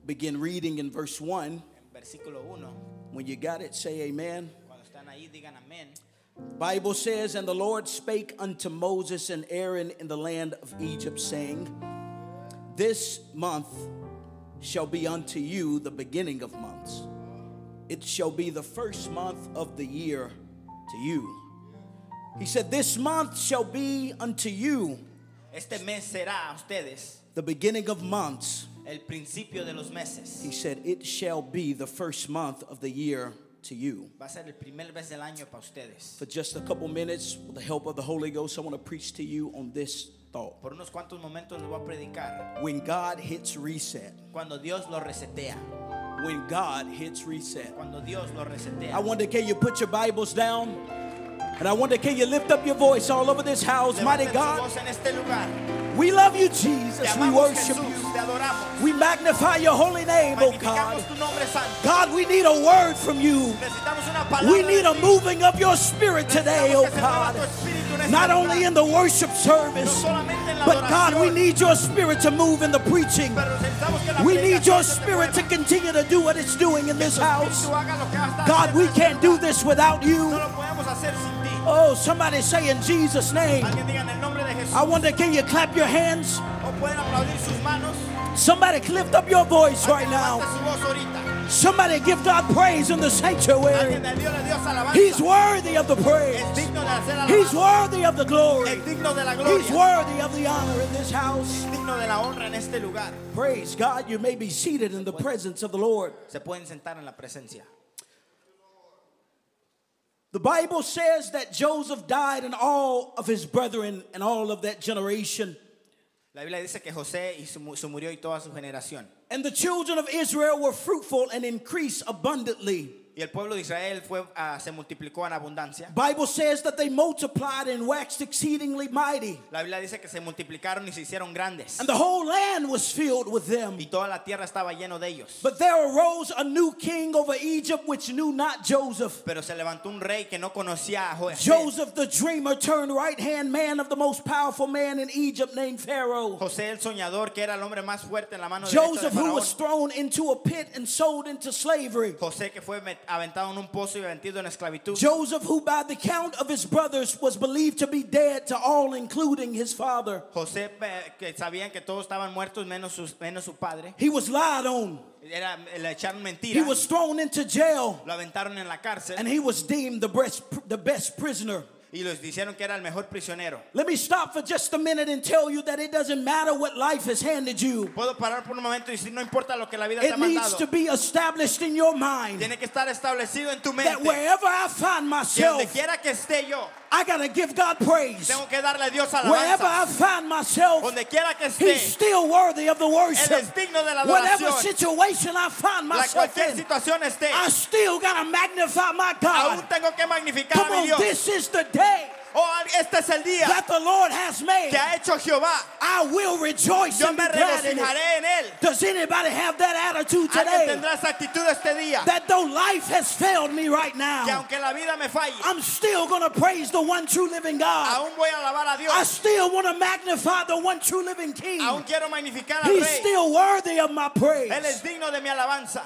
begin reading in verse 1. En versículo 1. When you got it, say amen. Cuando están ahí, digan amén. The Bible says, and the Lord spake unto Moses and Aaron in the land of Egypt, saying, this month shall be unto you the beginning of months. It shall be the first month of the year to you. He said, this month shall be unto you Este mes será a ustedes the beginning of months. el principio de los meses. He said, it shall be the first month of the year to you. Va a ser el primer mes del año para ustedes. For just a couple minutes, with the help of the Holy Ghost, I want to preach to you on this thought. Por unos cuantos momentos les voy a predicar. When God hits reset, Cuando Dios lo resetea. when God hits reset. Cuando Dios lo resetea. I wonder, can you put your Bibles down? And I wonder, can you lift up your voice all over this house? Mighty Levanten su God, voz en este lugar. we love you, Te Jesus. We amamos, worship Jesús. you. Te adoramos. We magnify your holy name, oh God. Magnificamos tu nombre santo. God, we need a word from you. Necesitamos una palabra. We need de a ti. moving of your spirit today, oh Necesitamos que se mueva God. tu espíritu en este Not lugar. only in the worship No service, solamente en la but God, we adoración, need your spirit to move in the preaching. pero necesitamos que la We need your predicación se spirit to mueva. continue to do what it's doing in this Tu house. espíritu haga lo que está God, we haciendo en can't este do lugar. this without No you. lo podemos hacer sin ti. Oh, somebody say in Jesus' name. Alguien diga en el nombre de Jesús. I wonder, can you clap your hands? O pueden aplaudir sus manos. Somebody lift up your voice right Alguien now. levante su voz ahorita. Somebody give God praise in the sanctuary. Alguien de Dios alabanza. He's worthy of the Es praise. digno de hacer He's alabanza. worthy of the glory. Es digno de la gloria. He's worthy of the honor in this house. Es digno de la honra en este lugar. Praise God, you may be seated in the presence of the Lord. Se pueden sentar en la presencia. The Bible says that Joseph died and all of his brethren and all of that generation. La Biblia dice que José y se murió y toda su generación. And the children of Israel were fruitful and increased abundantly. Y el pueblo de Israel se multiplicó en abundancia. Bible says that they multiplied and waxed exceedingly mighty. La Biblia dice que se multiplicaron y se hicieron grandes. And the whole land was filled with them. Y toda la tierra estaba lleno de ellos. But there arose a new king over Egypt which knew not Joseph. Pero se levantó un rey que no conocía a José. Joseph the dreamer turned right-hand man of the most powerful man in Egypt named Pharaoh. José el soñador, que era el hombre más fuerte en la mano derecha de Joseph, who was Faraón. thrown into a pit and sold into slavery. José que fue aventado en un pozo y vendido en esclavitud. Joseph, who by the count of his brothers was believed to be dead to all, including his father. José que sabían que todos estaban muertos menos su padre. He was lied on. Le echaron He mentiras. was thrown into jail. Lo aventaron en la cárcel And he was deemed the best prisoner. y los dijeron que era el mejor prisionero. Let me stop for just a minute and tell you that it doesn't matter what life has handed you. Puedo parar por un momento y decir, no importa lo que la vida te ha It needs mandado. to be established in your mind Tiene que estar establecido en tu that mente. wherever I find Que donde myself, quiera que esté yo, I gotta give God praise. tengo que darle a Dios Wherever I alabanza. find myself, Donde quiera que He's esté, still worthy of the Él worship. es digno de la Whatever adoración. situation I find La myself cualquier in, situación esté, I still gotta magnify my God. aún tengo que magnificar Come a mi on, Dios. this is the day Oh, este es el día that the Lord has made. que ha hecho Jehová. I will rejoice Yo and me be glad in it. regocijaré en él. Does anybody have that attitude Alguien today? tendrá esa actitud este día. That though life has failed me right Que now, aunque la vida me falle, I'm still gonna praise the one true living God. aún voy a alabar a I Dios. still want to magnify the one true living King. Aún quiero magnificar al He's Rey. still worthy of my praise. Él es digno de mi alabanza.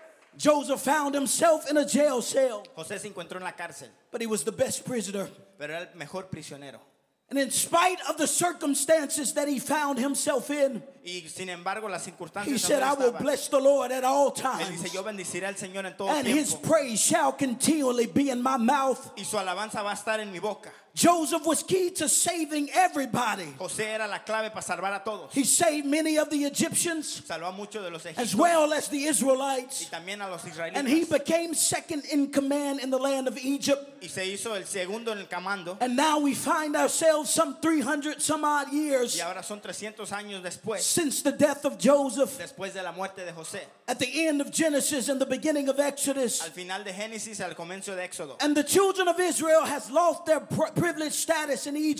Joseph found himself in a jail cell, José se encontró en la cárcel, but he was the best prisoner. pero era el mejor prisionero. And in spite of the circumstances that he found himself in, Y sin embargo, las he circunstancias said, I donde will estaba, bless the Lord at all él dice, times, yo bendeciré al Señor en todo and his tiempo. praise shall continually be in my mouth. Y su alabanza va a estar en mi boca. Joseph was key to saving everybody. José era la clave para salvar a todos. He saved many of the Egyptians Salvó a muchos de los as egipcios well as the y Israelites. también a los And he israelitas. became second in command in the land of Egypt. Y se hizo el segundo en el comando. And now we find ourselves some 300 some odd years Y ahora son 300 años después, since the death of Joseph, después de la muerte de José. at the end of Genesis and the beginning of Exodus. Al final de Génesis, al comienzo de Éxodo. And the children of Israel has lost their privileged status in Egypt.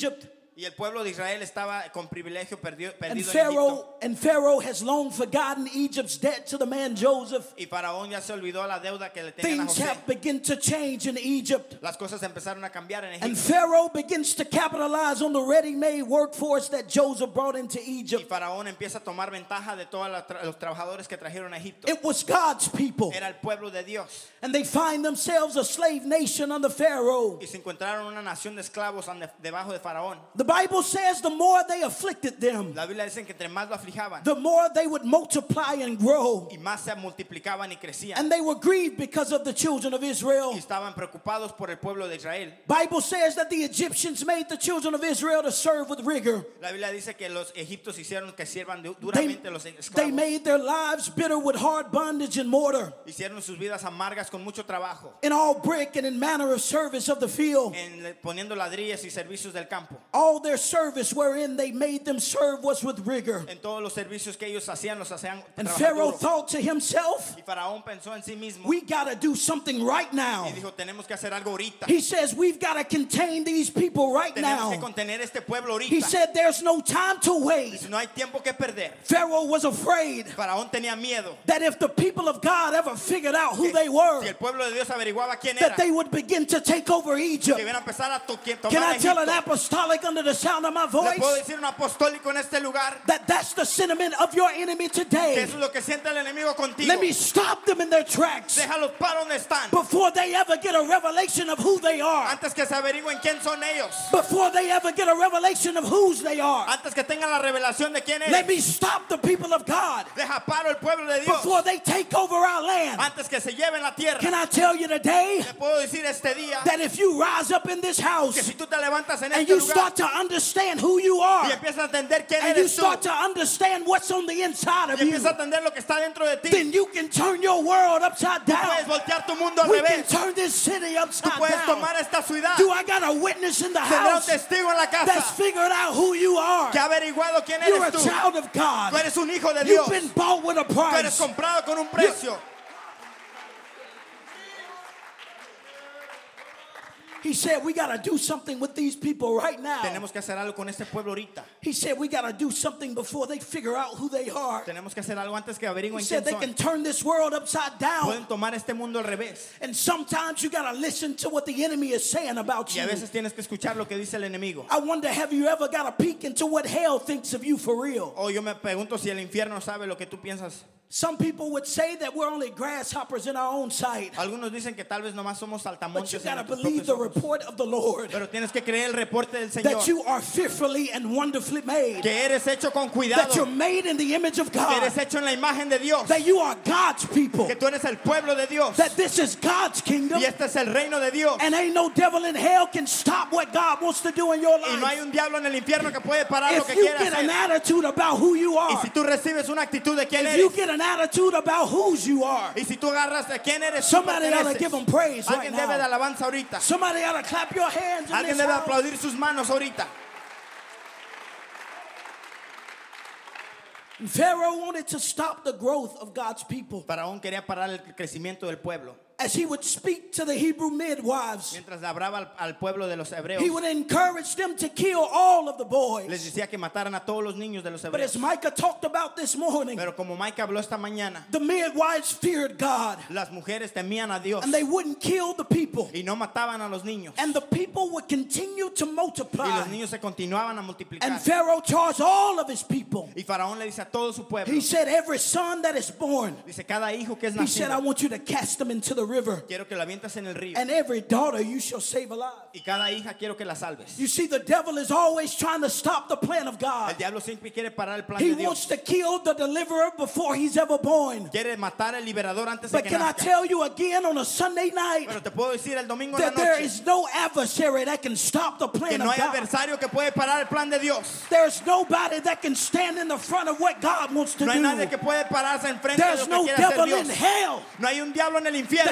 Y el pueblo de Israel estaba con privilegio perdido And en Egipto. Pharaoh has long forgotten Egypt's debt to the man Joseph. Y Faraón ya se olvidó la deuda que le tenían a Things José. have begun to change in Egypt. Las cosas empezaron a cambiar en And Egipto. Pharaoh begins to capitalize on the ready-made workforce that Joseph brought into Y Egypt. Faraón empieza a tomar ventaja de todos los trabajadores que trajeron a Egipto. It was God's people. Era el pueblo de Dios. And they find themselves a slave nation under Pharaoh. Y se encontraron una nación de esclavos debajo de Faraón. The Bible says the more they afflicted them, La Biblia dice que entre más lo aflijaban the more they would multiply and grow. y más se multiplicaban y crecían. And they were grieved because of the children of Israel. Y estaban preocupados por el pueblo de Israel. Bible says that the Egyptians made the children of Israel to serve with rigor. La Biblia dice que los egipcios hicieron que sirvan duramente los They esclavos. made their lives bitter with hard bondage and mortar, Hicieron sus vidas amargas con mucho trabajo, in all brick and in manner of service of the field. poniendo ladrillos y servicios del campo. All their service wherein they made them serve was with rigor. En todos los servicios que ellos hacían, los hacían And trabajar Pharaoh duro. thought to himself, Y Faraón pensó en sí mismo we got to do something right now. y dijo, tenemos que hacer algo ahorita. He says, we've got to contain these people right Tenemos que now. contener este pueblo He ahorita. said, there's no time to wait. Dice, no hay tiempo que perder. Pharaoh was afraid Faraón tenía miedo that if the people of God ever figured out who they were, si el pueblo de Dios averiguaba quién era, that they would begin to take over Egypt. que iban a empezar a Can tomar I tell an Egipto. apostolic under the sound of my Le puedo voice decir un apostólico en este lugar that that's the sentiment of your enemy que today? eso es lo que siente el enemigo contigo. Let me stop them in their tracks Déjalos para donde están before they ever get a revelation of who they are, antes que se averigüen quién son ellos, before they ever get a revelation of whose they are. antes que tengan la revelación de quién Let eres. me stop the people of God Deja paro el pueblo de Dios before they take over our land. antes que se lleven la tierra. Can I tell you today Le puedo decir este día that if you rise up in this que house si tú te levantas en and este you lugar start to understand who you y are, empiezas a entender quién and you eres tú start to understand what's on the inside of y you, empiezas a entender lo que está dentro de ti, then you can turn your world upside puedes down. voltear tu mundo al We can revés. turn this city Tú upside puedes down. tomar esta ciudad. Do I got a witness in the Tendrá un house testigo en la that's casa figured out who you are? que ha averiguado quién You're a eres tú. child of Tú God. eres un hijo de You've Dios. been bought with a Tú eres price. comprado con un precio. He said, we got to do something with these people right now. Tenemos que hacer algo con este pueblo ahorita. He said, we got to do something before they figure out who they are. Tenemos que hacer algo antes que He averigüen said quién they can son. turn this world upside down. Pueden tomar este mundo al revés. And sometimes you got to listen to what the enemy is saying about Y you. a veces tienes que escuchar lo que dice el enemigo. I wonder, have you ever got a peek into what hell thinks of you for real? O yo me pregunto si el infierno sabe lo que tú piensas. Some people would say that we're only grasshoppers in our own sight. Algunos dicen que tal vez nomás somos But you saltamontes got to en nuestros believe propios the ojos. report of the Lord. Pero tienes que creer el reporte del That Señor. you are fearfully and wonderfully made. Que eres hecho con That cuidado. you're made in the image of Que God. eres hecho en la imagen de Dios. That you are God's people. Que tú eres el pueblo de Dios. That this is God's kingdom. Y este es el reino de Dios. And ain't no devil in hell can stop what God wants to do in your Y no hay life. un diablo en el infierno que puede parar lo If que you quiere get an hacer. attitude about who you Y are, si tú recibes una actitud de quién if you eres, get an attitude about whose you are, y si tú agarras de quién eres, tú somebody ought to perteneces. give them praise right Alguien debe de now. alabanza ahorita. Somebody ought to clap your hands in Alguien this debe house. aplaudir sus manos ahorita. Pharaoh wanted to stop the growth of God's people. Faraón quería parar el crecimiento del pueblo. As he would speak to the Hebrew midwives, Mientras le hablaba al pueblo de los hebreos, he would encourage them to kill all of the les boys. decía que mataran a todos los niños de los But as hebreos. Micah talked about this morning, Pero como Mike habló esta mañana, the midwives feared God, las mujeres temían a Dios and they wouldn't kill the people. y no mataban a los niños. And the people would continue to Y multiply. los niños se continuaban a multiplicar. And Pharaoh charged all of his people. Y Faraón le dice a todo su pueblo, He said, every son that is born, dice, cada hijo que es he said, I nacido, want you to cast them into the river. quiero que la avientas en el río. And every daughter you shall save alive. Y cada hija quiero que la salves. You see, the devil is always trying to stop the plan of El God. diablo siempre quiere parar el plan He de wants Dios. to kill the deliverer before he's ever born. Quiere matar al liberador antes de But que can I nazca. tell you again on a Sunday night Pero te puedo decir el domingo en la that there noche is no adversary that can stop the que plan no of hay God? adversario que puede parar el plan de Dios. There's nobody that can stand in the front of what God wants to No hay nadie do. que puede pararse enfrente de There's lo no que quiere hacer devil in Dios. hell No hay un diablo en el that infierno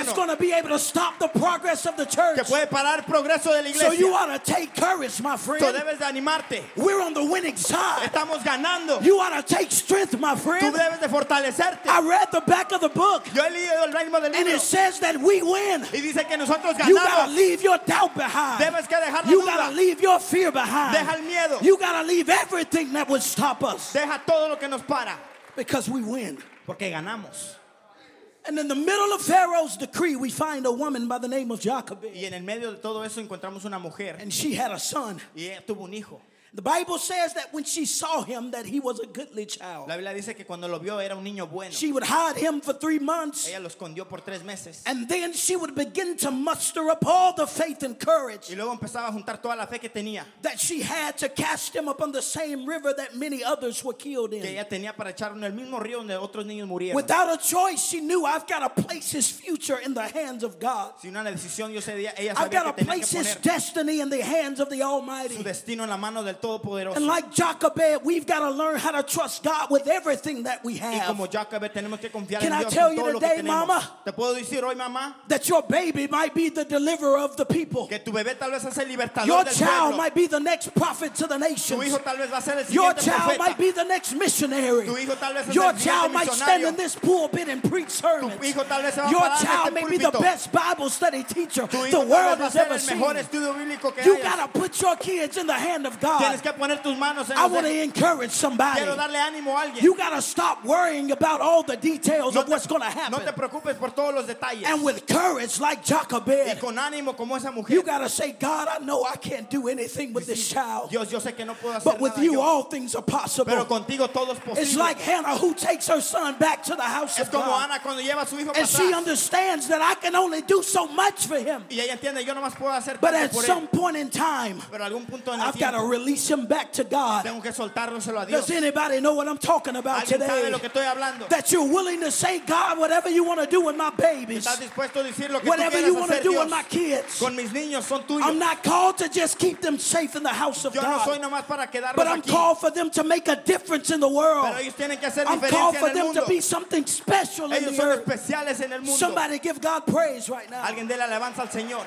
that's going to be able to stop the progress of the church. que puede parar el progreso de la So you iglesia. ought to take courage, my Tú friend. debes de animarte. We're on the winning side. Estamos ganando. You ought to take strength, my Tú friend. debes de fortalecerte. I read the back of the book, Yo he leído el ritmo del and libro it says that we win. y dice que nosotros You gotta ganamos. leave your doubt behind. Debes que dejar la You duda. gotta leave your fear behind. Deja el miedo. You gotta leave everything that would stop us, Deja todo lo que nos para. because we win. Porque ganamos. And in the middle of Pharaoh's decree, we find a woman by the name of Jochebed, Y en el medio de todo eso encontramos una mujer. and she had a son. Y ella tuvo un hijo. The Bible says that when she saw him, that he was a goodly child. La Biblia dice que cuando lo vio era un niño bueno. She would hide him for 3 months, Ella lo escondió por 3 meses. and then she would begin to muster up all the faith and courage Y luego empezaba a juntar toda la fe que tenía. that she had to cast him upon the same river that many others were killed Que in. ella tenía para echarlo en el mismo río donde otros niños murieron. Without a choice, she knew, I've got to place his future in the hands of God. Sin una decisión, ella I've sabía got que to tenía place que his poner destiny in the hands of the su Almighty. destino en la mano del Todopoderoso. And like Jochebed, we've got to learn how to trust God with everything that we Y como have. Jacob tenemos que confiar Can en I Dios tell con you todo lo que today, tenemos. mama? Te puedo decir hoy, mamá, That your baby might be the deliverer of the people. que tu bebé tal vez es el libertador Your del child pueblo. might be the next prophet to the Tu nations. hijo tal vez va a ser el Your siguiente child profeta. might be the next missionary. Tu hijo tal vez es Your el child siguiente might stand misionario. in this pulpit and preach sermons. Tu hijo tal vez se va a Your parar en child este may be the púlpito. best Bible study teacher Tu the hijo tal world vez va a has ser ever el seen. mejor estudio bíblico que You hayas. got to put your kids in the hand of Tienes God. que poner tus manos en I los want to de- encourage somebody. Quiero darle ánimo a alguien. You got to stop worrying about all the details No of what's going to no te happen. preocupes por todos los detalles. And with courage like Y Jochebed, con ánimo como esa mujer. you got to say, God, I know I can't do anything with this child. Dios, yo sé que no puedo hacer But with nada you, yo, all things are pero possible. contigo todo es It's posible. like Hannah who takes her son back to the house Es of como God. Ana cuando lleva a su hijo para And she atrás. understands that I can only do so much for him. Y ella entiende, yo nomás puedo hacer But tanto at por some él. point in time, Pero algún punto en el I've got to tiempo release him back to God. tengo que soltárselo a Dios. Does anybody know what I'm talking about ¿Alguien sabe today? lo que estoy hablando? That you're willing to say, God, whatever you want to do with my babies, ¿Estás dispuesto a decir lo que tú whatever quieras you want to hacer, do with Dios? my kids. Con mis niños son tuyos. I'm not called to just keep them safe in the house of Yo no soy God, nomás para quedarlos but I'm aquí. called for them to make a difference in the world. Pero ellos tienen que hacer I'm called diferencia for en el them to mundo. be something special in Ellos the son earth. especiales en el mundo. Somebody give God praise right now. Alguien déle alabanza al Señor.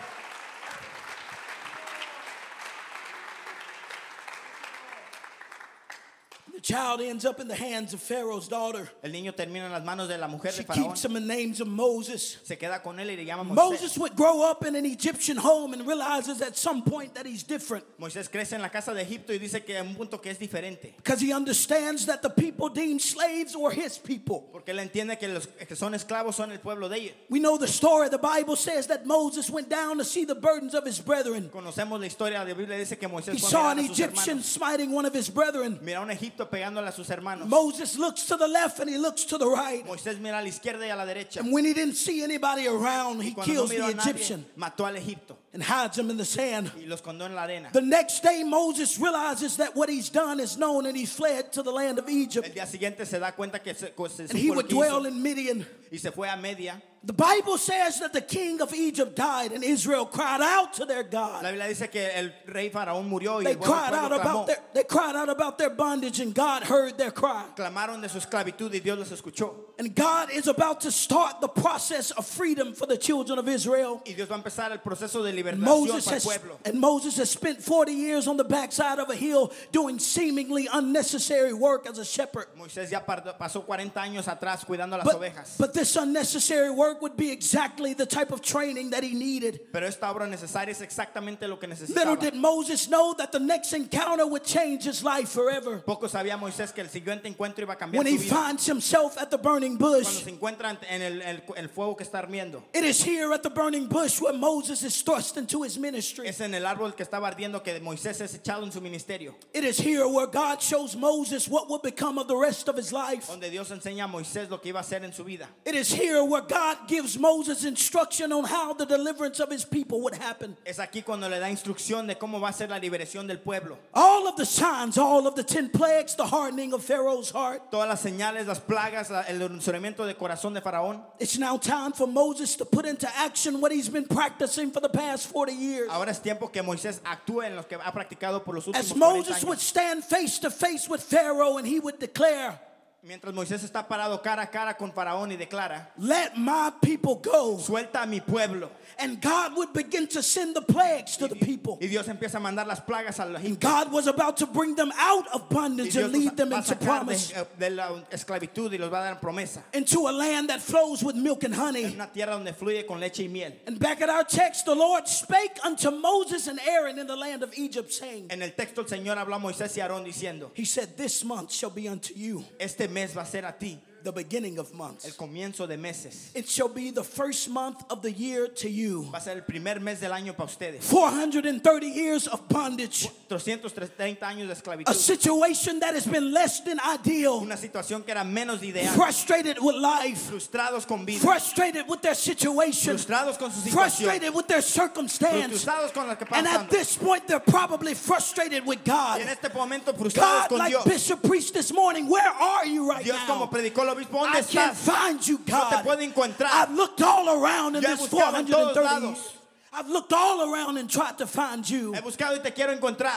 The child ends up in the hands of Pharaoh's daughter. El niño termina en las manos de la mujer She de Faraón. keeps him in the names of Moses. Se queda con él y le llama Moisés. Moses would grow up in an Egyptian home and realizes at some point that he's different Moisés crece en la casa de Egipto y dice que en un punto que es diferente. because he understands that the people deemed slaves were his people. Porque él entiende que los que son esclavos son el pueblo de ellos. We know the story. The Bible says that Moses went down to see the burdens of his brethren. Conocemos la historia, la Biblia dice que Moisés He fue a saw mirar an a sus Egyptian hermanos. smiting one of his brethren. Mira a un Egipto pegándole a sus hermanos. Moses looks to the left and he looks to the right. Moisés mira a la izquierda y a la derecha. And when he didn't see anybody around, he Cuando no kills miró the a nadie, Egyptian mató al Egipto and hides him in the sand. y los escondió en la arena. The next day, Moses realizes that what he's done is known and he fled to the land of El Egypt. día siguiente se da cuenta que se And he supo lo would que dwell hizo in Midian. y se fue a Media. The Bible says that the king of Egypt died and Israel cried out to their La God. Biblia dice que el rey faraón murió y They el pueblo cried out about their bondage and God heard their cry. clamaron de su esclavitud y Dios los escuchó. And God is about to start the process of freedom for the children of Israel. Y Dios va a empezar el proceso de liberación Moses para el has, pueblo. and Moses has spent 40 years on the backside of a hill doing seemingly unnecessary work as a shepherd. Moisés ya pasó 40 años atrás cuidando las But, ovejas. but this unnecessary work would be exactly the type of training that he needed. Pero esta obra necesaria es exactamente lo que Little necesitaba. did Moses know that the next encounter would change his life forever. Poco sabía Moisés que el siguiente encuentro iba a cambiar When su he vida. finds himself at the burning Cuando bush, se encuentra en el fuego que está ardiendo. it is here at the burning bush where Moses is thrust into his ministry. Es en el árbol que estaba ardiendo que Moisés es echado en su ministerio. It is here where God shows Moses what will become of the rest of his life. Donde Dios enseña a Moisés lo que iba a hacer en su vida. It is here where God gives Moses instruction on how the deliverance of his people would happen. Es aquí cuando le da instrucción de cómo va a ser la liberación del pueblo. All of the signs, all of the 10 plagues, the hardening of Pharaoh's heart. Todas las señales, las plagas, el endurecimiento de corazón de Faraón. It's now time for Moses to put into action what he's been practicing for the past 40 years. Ahora es tiempo que Moisés actúe en lo que ha practicado por los últimos As 40 Moses would años. stand face to face with Pharaoh and he would declare, Mientras Moisés está parado cara a cara con Faraón y declara, let my people go. suelta a mi pueblo. And God would begin to send the plagues to the people. Y Dios empieza a mandar las plagas a los And egipcios. God was about to bring them out of Y bondage Dios and lead them va a into sacar promise, de la esclavitud y los va a dar promesa. into a land that flows with milk and En honey. una tierra donde fluye con leche y miel. And back at our text, the Lord spake unto Moses and Aaron in the land of Egypt, saying, En el texto el Señor habló a Moisés y a Aarón diciendo, He said, this month shall be unto you este mes va a ser a ti the beginning of el months. comienzo de meses. It shall be the first month of the year to you. Va a ser el primer mes del año para ustedes. 430 years of bondage. 330 años de A esclavitud. situation that has been less than ideal. Una situación que era menos de ideal. Frustrated with life. Frustrados con vida. Frustrated with their situation. Frustrados con su situación. Frustrated with their circumstance. Frustrados con lo que And pasa. at this point, they're probably frustrated with Y God. en este momento frustrados God, con like Dios. Bishop preached this morning, where are you right Dios como now? predicó el obispo, ¿dónde I can't estás? find you, No te God. puedo encontrar. I've looked all around in Yo he this buscado en todos 430 lados. years. I've looked all around and tried to find you. He buscado y te quiero encontrar.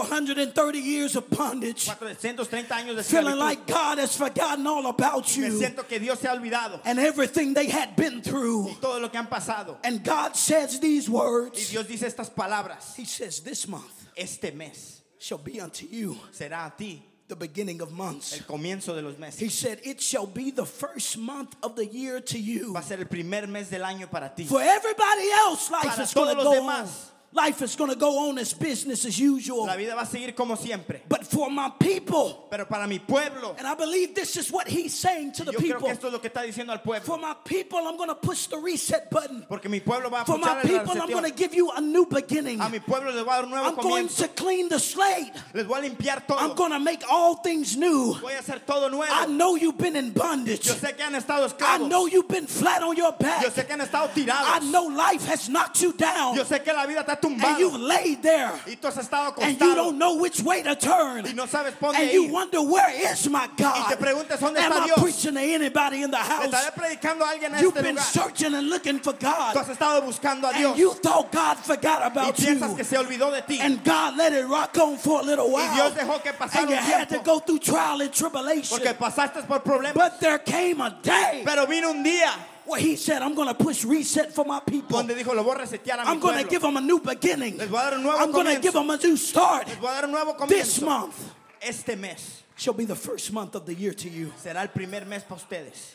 430 years of bondage. 430 años de Feeling esclavitud. like God has forgotten all about Me you siento que Dios se ha olvidado. and everything they had been through. Y todo lo que han pasado. And God says these Y words. Dios dice estas palabras. He says, this month Este mes shall be unto you será a ti the beginning of months. el comienzo de los He meses. said, it shall be the first month of the year to you. Va a ser el primer mes del año para ti. For everybody else, life Para is going to todos los go on. demás. Life is going to go on as business as usual. La vida va a seguir como siempre. But for my people, Pero para mi pueblo, and I believe this is what he's saying to the yo creo people. que esto es lo que está diciendo al For pueblo. my people, I'm going to push the reset button. Porque mi pueblo va a For my puchar el people, I'm going to reseteo. give you a new beginning. A mi pueblo les voy a dar un nuevo I'm going comienzo. to clean the slate. Les voy a limpiar I'm todo. going to make all things new. Voy a hacer todo I nuevo. know you've been in bondage. Yo sé que han estado I know esclavos. you've been flat on your back. Yo sé que han estado I tirados. know life has knocked you down. Yo sé que la vida te ha And you've tumbado. laid there. Y tú has estado And you acostado. don't know which way to turn. Y no sabes por And dónde you ir. wonder, where is my Y God? te preguntas dónde Am está I Dios. preaching to anybody in the Le house? estaré predicando a alguien en You've este been lugar. searching and looking for Tú God. has estado buscando a And Dios. you thought God forgot Y about piensas you. que se olvidó de ti. And God let it rock on for a little Y Dios while. dejó que pasara And you un had to tiempo. go through trial and tribulation. Porque pasaste por problemas. But there came a day Pero vino un día where he said, I'm going to push reset for my people. donde dijo, lo voy a resetear a mi I'm going to pueblo. give them a new beginning. Les voy a dar un nuevo I'm going to give comienzo. them a new start. Les voy a dar un nuevo This comienzo. month Este mes shall be the first month of the year to you. será el primer mes para ustedes.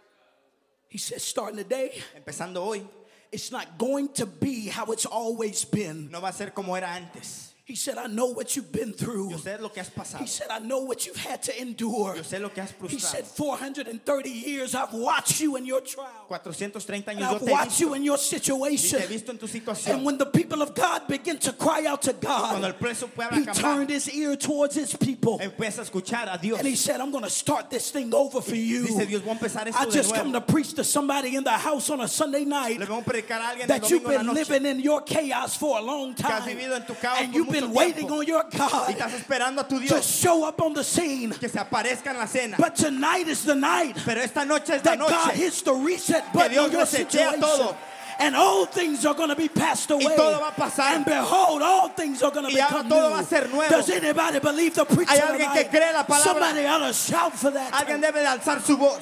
He says, starting today, Empezando hoy, it's not going to be how it's always been. no va a ser como era antes. He said, I know what you've been through. Yo sé lo que has pasado. He said, I know what you've had to endure. Yo sé lo que has He said, frustrado. 430 years I've watched you in your trial. 430 And años yo I've te he watched you visto. in your Y situation. te he visto en tu And situación. when the people of God begin to cry out to Cuando God, el preso pueblo he acampar, turned his ear towards his people. empieza a escuchar a Dios. And he said, I'm going to start this thing over for you. Dice Dios, voy a empezar I esto de just come to nuevo. preach to somebody in the house on a Sunday night Le vamos a predicar a alguien el that you've domingo en la been noche. living in your chaos for a long has time. vivido en tu caos And por you've mucho been waiting tiempo. on your Y God estás esperando a tu to Dios show up on the scene. que se aparezca en la cena. But tonight is the night Pero esta noche es la that God noche. hits the reset button Dios on your resetea situation. todo. And all things are going to be passed away. todo va a pasar. And behold, all things are going to Y ahora become todo new. va a ser nuevo. Does anybody believe the preacher Hay alguien que tonight? cree la palabra. Somebody ought to shout for that. Alguien debe de alzar su voz.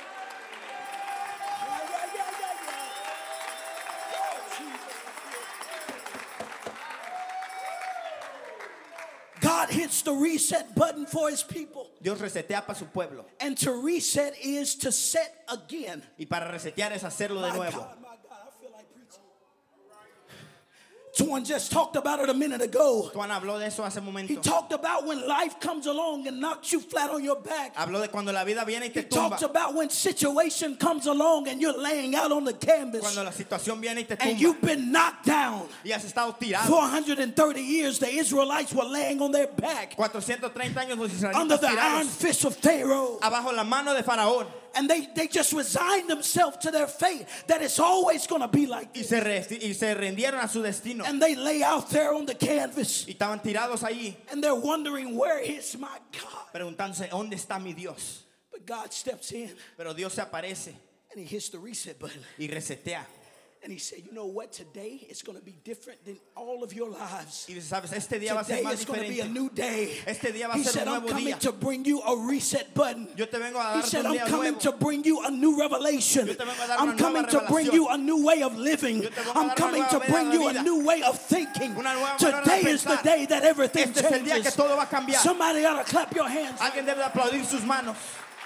God hits the reset button for his people. Dios resetea para su pueblo. And to reset is to set again. Y para resetear es hacerlo de My nuevo. God, I feel like preaching. Someone just talked about it a minute ago. Juan habló de eso hace un He momento. talked about when life comes along and knocks you flat on your back. Habló de cuando la vida viene y He te tumba. talks about when situation comes along and you're laying out on the canvas Cuando la situación viene y te and tumba. you've been knocked down. Y has estado tirado. 430 years the Israelites were laying on their back 430 años los under israelitas the iron tirados fist of Pharaoh. abajo la mano de Faraón. And they just resigned themselves to their fate that it's always going to be like Y this. se rindieron a su destino. And they lay out there on the canvas Y estaban tirados ahí and they're wondering, where is my God? preguntándose, ¿dónde está mi Dios? But God steps in Pero Dios se aparece and he hits the reset button. y resetea. And he said, you know what? Today is going to be different than all of your lives. Y dice, sabes, este día va a ser Today más is going to be a diferente. new day. Este día va a He ser said, un I'm nuevo coming día. to bring you a reset button. Yo te vengo a He darte said, un I'm día coming nuevo. to bring you a new revelation. Yo te vengo a dar I'm una coming nueva to bring revelación. you a new way of living. Yo te vengo a I'm dar una coming nueva to manera bring de you a vida. new way of thinking. Una nueva manera de Today is the pensar. day that everything Este es el día que changes. todo va a cambiar. Somebody ought to clap your hands. Alguien debe de aplaudir sus manos.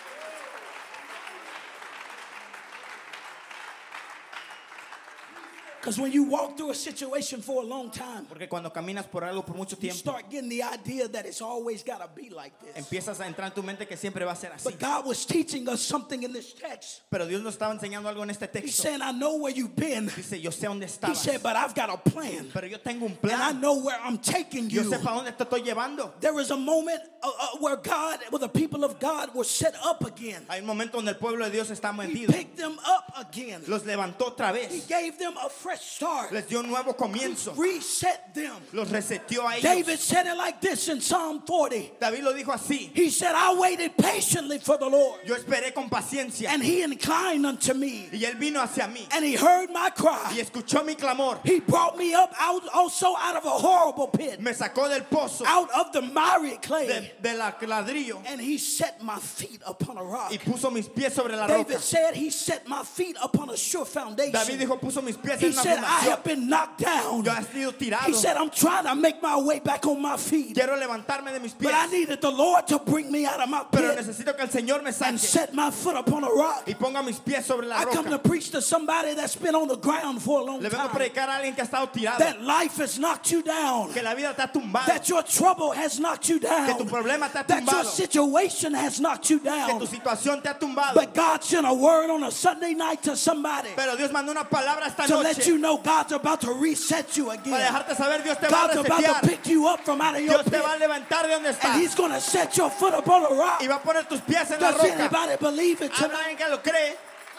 Because when you walk through a situation for a long time, Porque cuando caminas por algo por mucho you tiempo, start getting the idea that it's always got to be like this. empiezas a entrar en tu mente que siempre va a ser así. But God was teaching us something in this text. Pero Dios nos estaba enseñando algo en este He's texto. saying, I know where you've been. Dice, yo sé dónde He estabas, said, but I've got a plan. pero yo tengo un And I plan. know where I'm taking Yo you. sé para dónde te estoy llevando. There was a moment where the people of God were set up again. Hay un momento donde el pueblo de Dios está He metido. picked them up again. Los levantó otra He vez. gave them a fresh start. Les dio un nuevo comienzo. Reset them. Los reseteó a David ellos. said it like this in Psalm 40. David lo dijo así. He said, I waited patiently for the Lord, Yo esperé con paciencia. and he inclined unto me, Y él vino hacia mí. and he heard my cry. Y escuchó mi clamor. He brought me up also out of a horrible pit, Me sacó del pozo. out of the miry clay, De la ladrillo. and he set my feet upon a rock. Y puso mis pies sobre la David roca. said he set my feet upon a sure David foundation. dijo, puso mis pies He en una said, I have fundación. been knocked down. Yo he sido tirado. He said, I'm trying to make my way back on my feet, Quiero levantarme de mis but I pies. needed the Lord to bring me out of my Pero pit necesito que el Señor me and saque. set my foot upon a rock. Y ponga mis pies sobre la I come to roca. preach to somebody that's been on the ground for a long Le vengo a time, predicar a alguien que ha estado tirado. that life has knocked you down, Que la vida te ha tumbado. that your trouble has knocked you Que down, tu problema te ha that your tumbado. situation has knocked you Que down. tu situación te ha tumbado. But God sent a word on a Sunday night to somebody Pero Dios mandó una palabra esta to let noche. you know God's about to reset you Para again. dejarte saber, Dios te va a God's about to resetear. pick you up from out of your Dios te pit, va a levantar de donde and estás. He's going to set your foot upon a rock. Y va a poner tus pies en la Does roca. anybody believe it Habrá tonight? alguien que lo cree.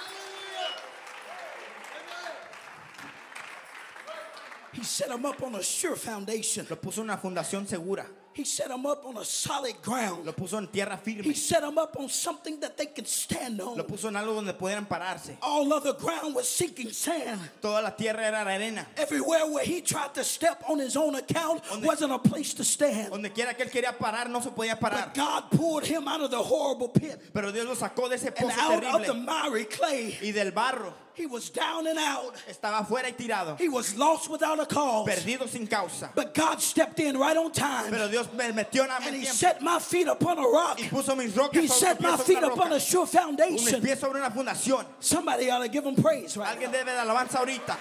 He set them up on a sure foundation. Lo puso en una fundación segura. He set them up on a solid ground. Lo puso en tierra He firme. set them up on something that they could stand Lo on. puso en algo donde pudieran pararse. All other ground was sinking sand. Toda la tierra era arena. Everywhere where he tried to step on his own account wasn't a place to stand. Donde quiera que él quería parar, no se podía parar. But God pulled him out of the horrible pit Pero Dios lo sacó de ese and pozo out of the terrible. miry clay. Y del barro. He was down and out. Estaba afuera y tirado. He was lost without a cause. Perdido sin causa. But God stepped in right on time. Pero Dios me metió en And he tiempo. set my feet upon a rock. Y puso mis rocas He set my sobre feet una upon roca. a sure Mis foundation. pies sobre una fundación. Somebody ought to give him praise right Alguien now. debe de alabanza ahorita.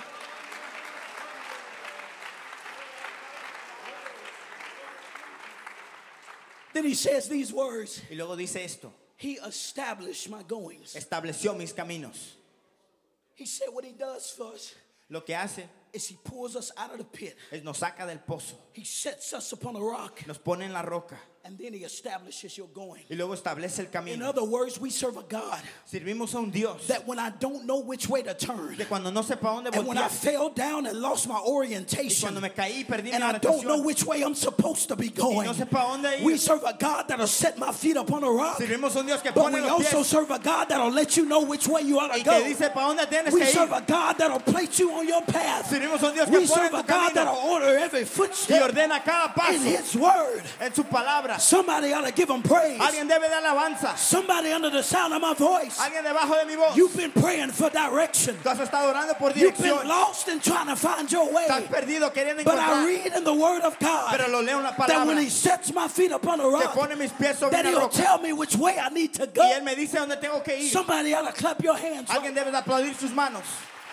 Then he says these words. Y luego dice esto. He established my goings. Estableció mis caminos. He said what he does for us Lo que hace is he pulls us out of the pit. es nos saca del pozo. He sets us upon a rock, Nos pone en la roca. and then he establishes your going. Y luego establece el In camino. other words, we serve a God Servimos a un Dios. that when I don't know which way to turn, Que cuando no sepa dónde and when I voltear. fell down and lost my Y orientation, cuando me caí y perdí mi and I don't know orientación. which way I'm supposed to be going, no sepa dónde ir. we serve a God that'll set my feet upon a rock. Servimos a un Dios que But pone we los also pies. serve a God that'll let you know which way you ought to Y que go. dice para dónde tienes We que serve ir. a God that'll place you on your path. Servimos a un Dios que We pone serve en a tu God that'll camino. order every Y footstep ordena cada in paso His word. en su palabra. Somebody ought to give Him praise. Alguien debe de alabanza. Somebody under the sound of my voice. Alguien debajo de mi voz. You've been praying for direction. Tú has estado orando por You've been dirección. lost and trying to find your way. Estás perdido queriendo But I encontrar. read in the Word of God Pero lo leo en la that when palabra. He sets my feet upon a Que rock, pone mis pies sobre that una He'll roca. tell me which way I need to Y go. Él me dice dónde tengo que ir. Somebody ought to clap your hands. Alguien debe de aplaudir sus manos.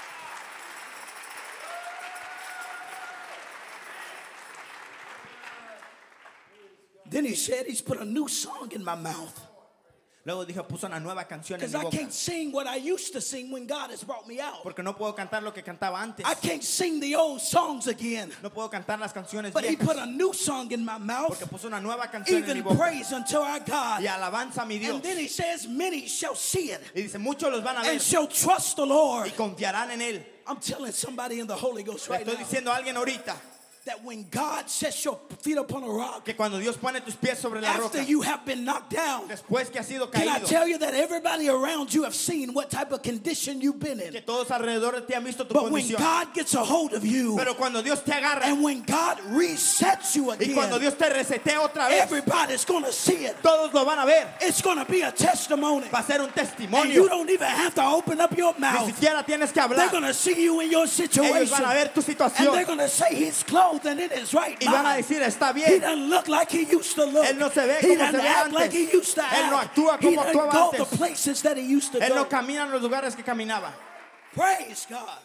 Then He said He's put a new song in my mouth. Luego dijo, puso una nueva canción en Because mi I boca. can't sing what I used to sing when God has brought me out. Porque no puedo cantar lo que cantaba antes. I can't sing the old songs again. No puedo cantar las canciones But He put viejas. a new song in my mouth, Porque puso una nueva canción en mi even boca. praise unto our God. Y alabanza a mi Dios. And then He says, many shall see it Y dice, muchos los van a ver. and shall trust the Lord. Y confiarán en Él. I'm telling somebody in the Holy Ghost Le right estoy now diciendo a alguien ahorita. that when God sets your feet upon a rock, que cuando Dios pone tus pies sobre la after roca, you have been knocked down, después que has sido can I caído, tell you that everybody around you have seen what type of condition you've been que in? todos alrededor de ti han visto tu But when condición. God gets a hold of you, Pero cuando Dios te agarra and when God resets you y cuando again, Dios te resetea otra vez, everybody's going to see it. todos lo van a ver. It's going to be a testimony. Va a ser un And testimonio. you don't even have to open up your Ni mouth. siquiera tienes que They're hablar. going to see you in your Ellos situation. van a ver tu And they're situación going to say he's clothed and in his right y van a mind. decir, está He bien. doesn't look like he used to look. Él no se ve He como doesn't se ve act like he antes. used to Él no act. actúa He como doesn't actuaba go the antes. places that he used to Él no go. camina en los lugares que caminaba. Praise God.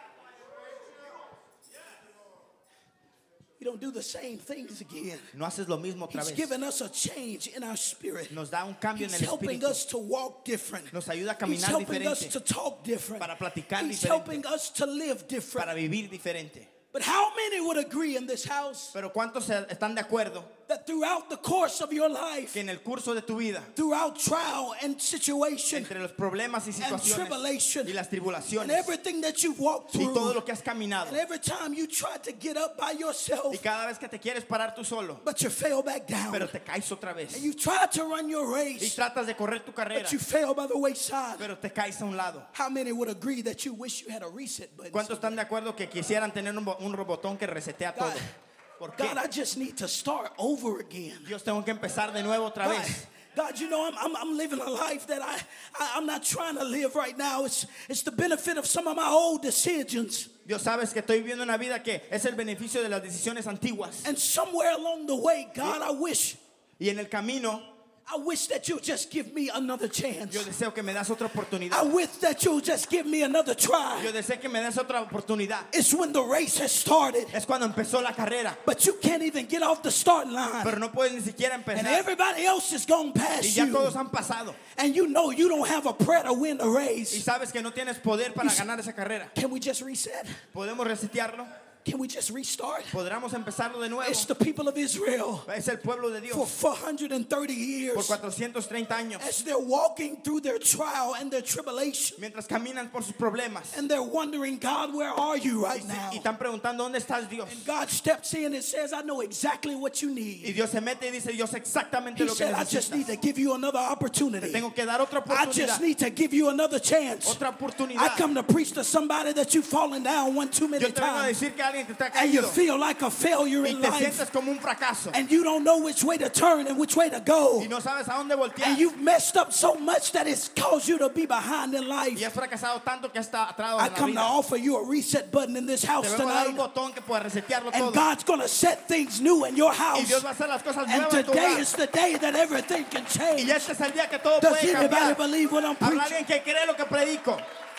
You don't do the same things again. No haces lo mismo otra He's vez. given us a change in our spirit. Nos da un cambio en He's el helping espíritu. us to walk different. Nos ayuda a He's caminar helping us diferente, to talk different. para platicar He's diferente, helping us to live different. para vivir diferente. But how many would agree in this house Pero ¿cuántos están de acuerdo that throughout the course of your life, que en el curso de tu vida, throughout trial and situation entre los problemas y and situaciones tribulation y las and tribulaciones everything that you've walked y todo through, lo que has caminado, and every time you try to get up by yourself, y cada vez que te quieres parar tú solo, but you fell back down, pero te caes otra vez and you tried to run your y race, tratas de correr tu carrera, but you fell by the wayside, pero te caes a un lado. how many would agree that you wish you had a reset button? ¿Cuántos están de acuerdo que quisieran tener un botón que resetea todo? ¿Por qué? God, I just need to start over again. Dios, tengo que empezar de nuevo otra God, vez. God, you know, I'm living a life that I'm not trying to live right now. It's the benefit of some of my old decisions. Dios, sabes que estoy viviendo una vida que es el beneficio de las decisiones antiguas. And somewhere along the way, God, I wish Y en el camino, that you'll just give me another chance. yo deseo que me das otra I oportunidad. wish that you'll just give me another try. Yo deseo que me des otra oportunidad. It's when the race has started, Es cuando empezó la carrera, but you can't even get off the starting line. pero no puedes ni siquiera And empezar. everybody else has gone Y past ya you. todos han pasado. And you know you don't have a prayer to win the Y race. sabes que no tienes poder para ganar esa carrera. Can we just reset? ¿Podemos resetearlo? Can we just restart? ¿Podremos empezarlo de nuevo? It's the people of Israel Es el pueblo de for Dios 430 por years 430 años. as they're walking through their trial and their tribulation. Mientras caminan por sus problemas. And they're wondering, God, where are you right now? Y están preguntando, ¿dónde estás, Dios? God steps in and says, I know exactly what you Y need. Dios se mete y dice, yo sé exactamente He lo que said, I just need to necesitas. give you another Te opportunity. tengo que dar otra I just oportunidad. need to give you another chance. Otra I oportunidad. come to preach to somebody that you've fallen down one too many Yo te vengo a times. decir que alguien te está And you caído feel like a failure y in te life. sientes como un fracaso And you don't know which way to turn and which way to go. y no sabes a dónde voltear And you've messed up so much that it's caused you to be behind in life. y has fracasado tanto que has estado atrás I en la come to vida. offer you a reset button in this Te house vengo a dar un tonight. botón que pueda resetearlo And todo God's going to set things new in your y house. Dios va a hacer las cosas And nuevas en tu today hogar. is the day that everything can Y change. este es el día que todo Does puede anybody cambiar. believe what I'm Habrá preaching? alguien que cree lo que predico.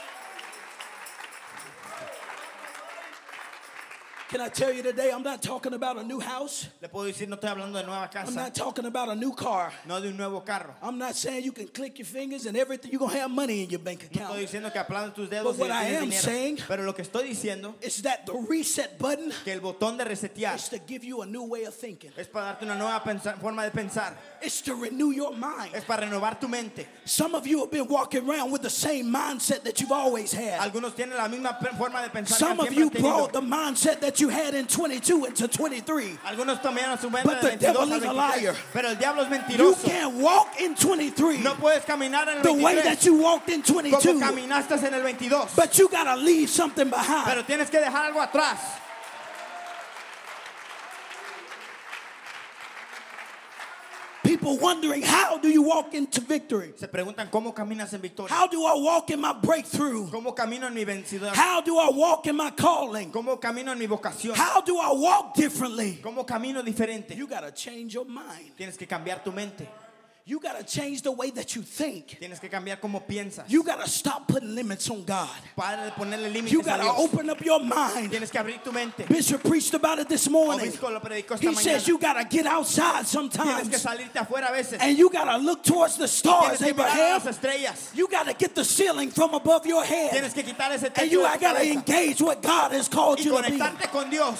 Can I tell you today, I'm not talking about a new house. Le puedo decir, no estoy hablando de nueva I'm casa, not talking about a new car. no de un nuevo carro. I'm not saying you can click your fingers and everything, you're going to have money in your bank No estoy account. diciendo que aplanes tus dedos But y what I tienes am dinero. saying Pero lo que estoy diciendo It's that the reset button que el botón de resetear is to give you a new way of thinking. es para darte una nueva forma de pensar. It's to renew your mind. Es para renovar tu mente. Some of you have been walking around with the same mindset that you've always had. Algunos tienen la misma forma de pensar Some que of siempre you han tenido. brought the mindset that you had in 22 into 23. Algunos tomaron su mente But de the 22 devil a is a 23. liar. Pero el diablo es You mentiroso. can't walk in 23 No puedes caminar en el the way 23 that you walked in como 22. caminaste en el 22. But you got to leave something behind. Pero tienes que dejar algo atrás. People wondering, how do you walk into victory? Se preguntan cómo caminas en victoria. How do I walk in my breakthrough? ¿Cómo camino en mi vencedor? How do I walk in my calling? ¿Cómo camino en mi vocación? How do I walk differently? ¿Cómo camino diferente? You got to change your mind. Tienes que cambiar tu mente. You got to change the way that you think. Tienes que cambiar cómo piensas. You got to stop putting limits on God. Para de ponerle límites You a got to Dios. open up your mind. Tienes que abrir tu mente. Bishop preached about it this morning. Obispo lo predicó esta He says mañana. you got to get outside Tienes sometimes. que salirte afuera a veces. And you got to look towards the Tienes stars, que mirar a Abraham. las estrellas. You got to get the ceiling from above your head. Tienes que quitar ese And techo you de tu got to cabeza engage what God has called y you to be. conectarte con Dios.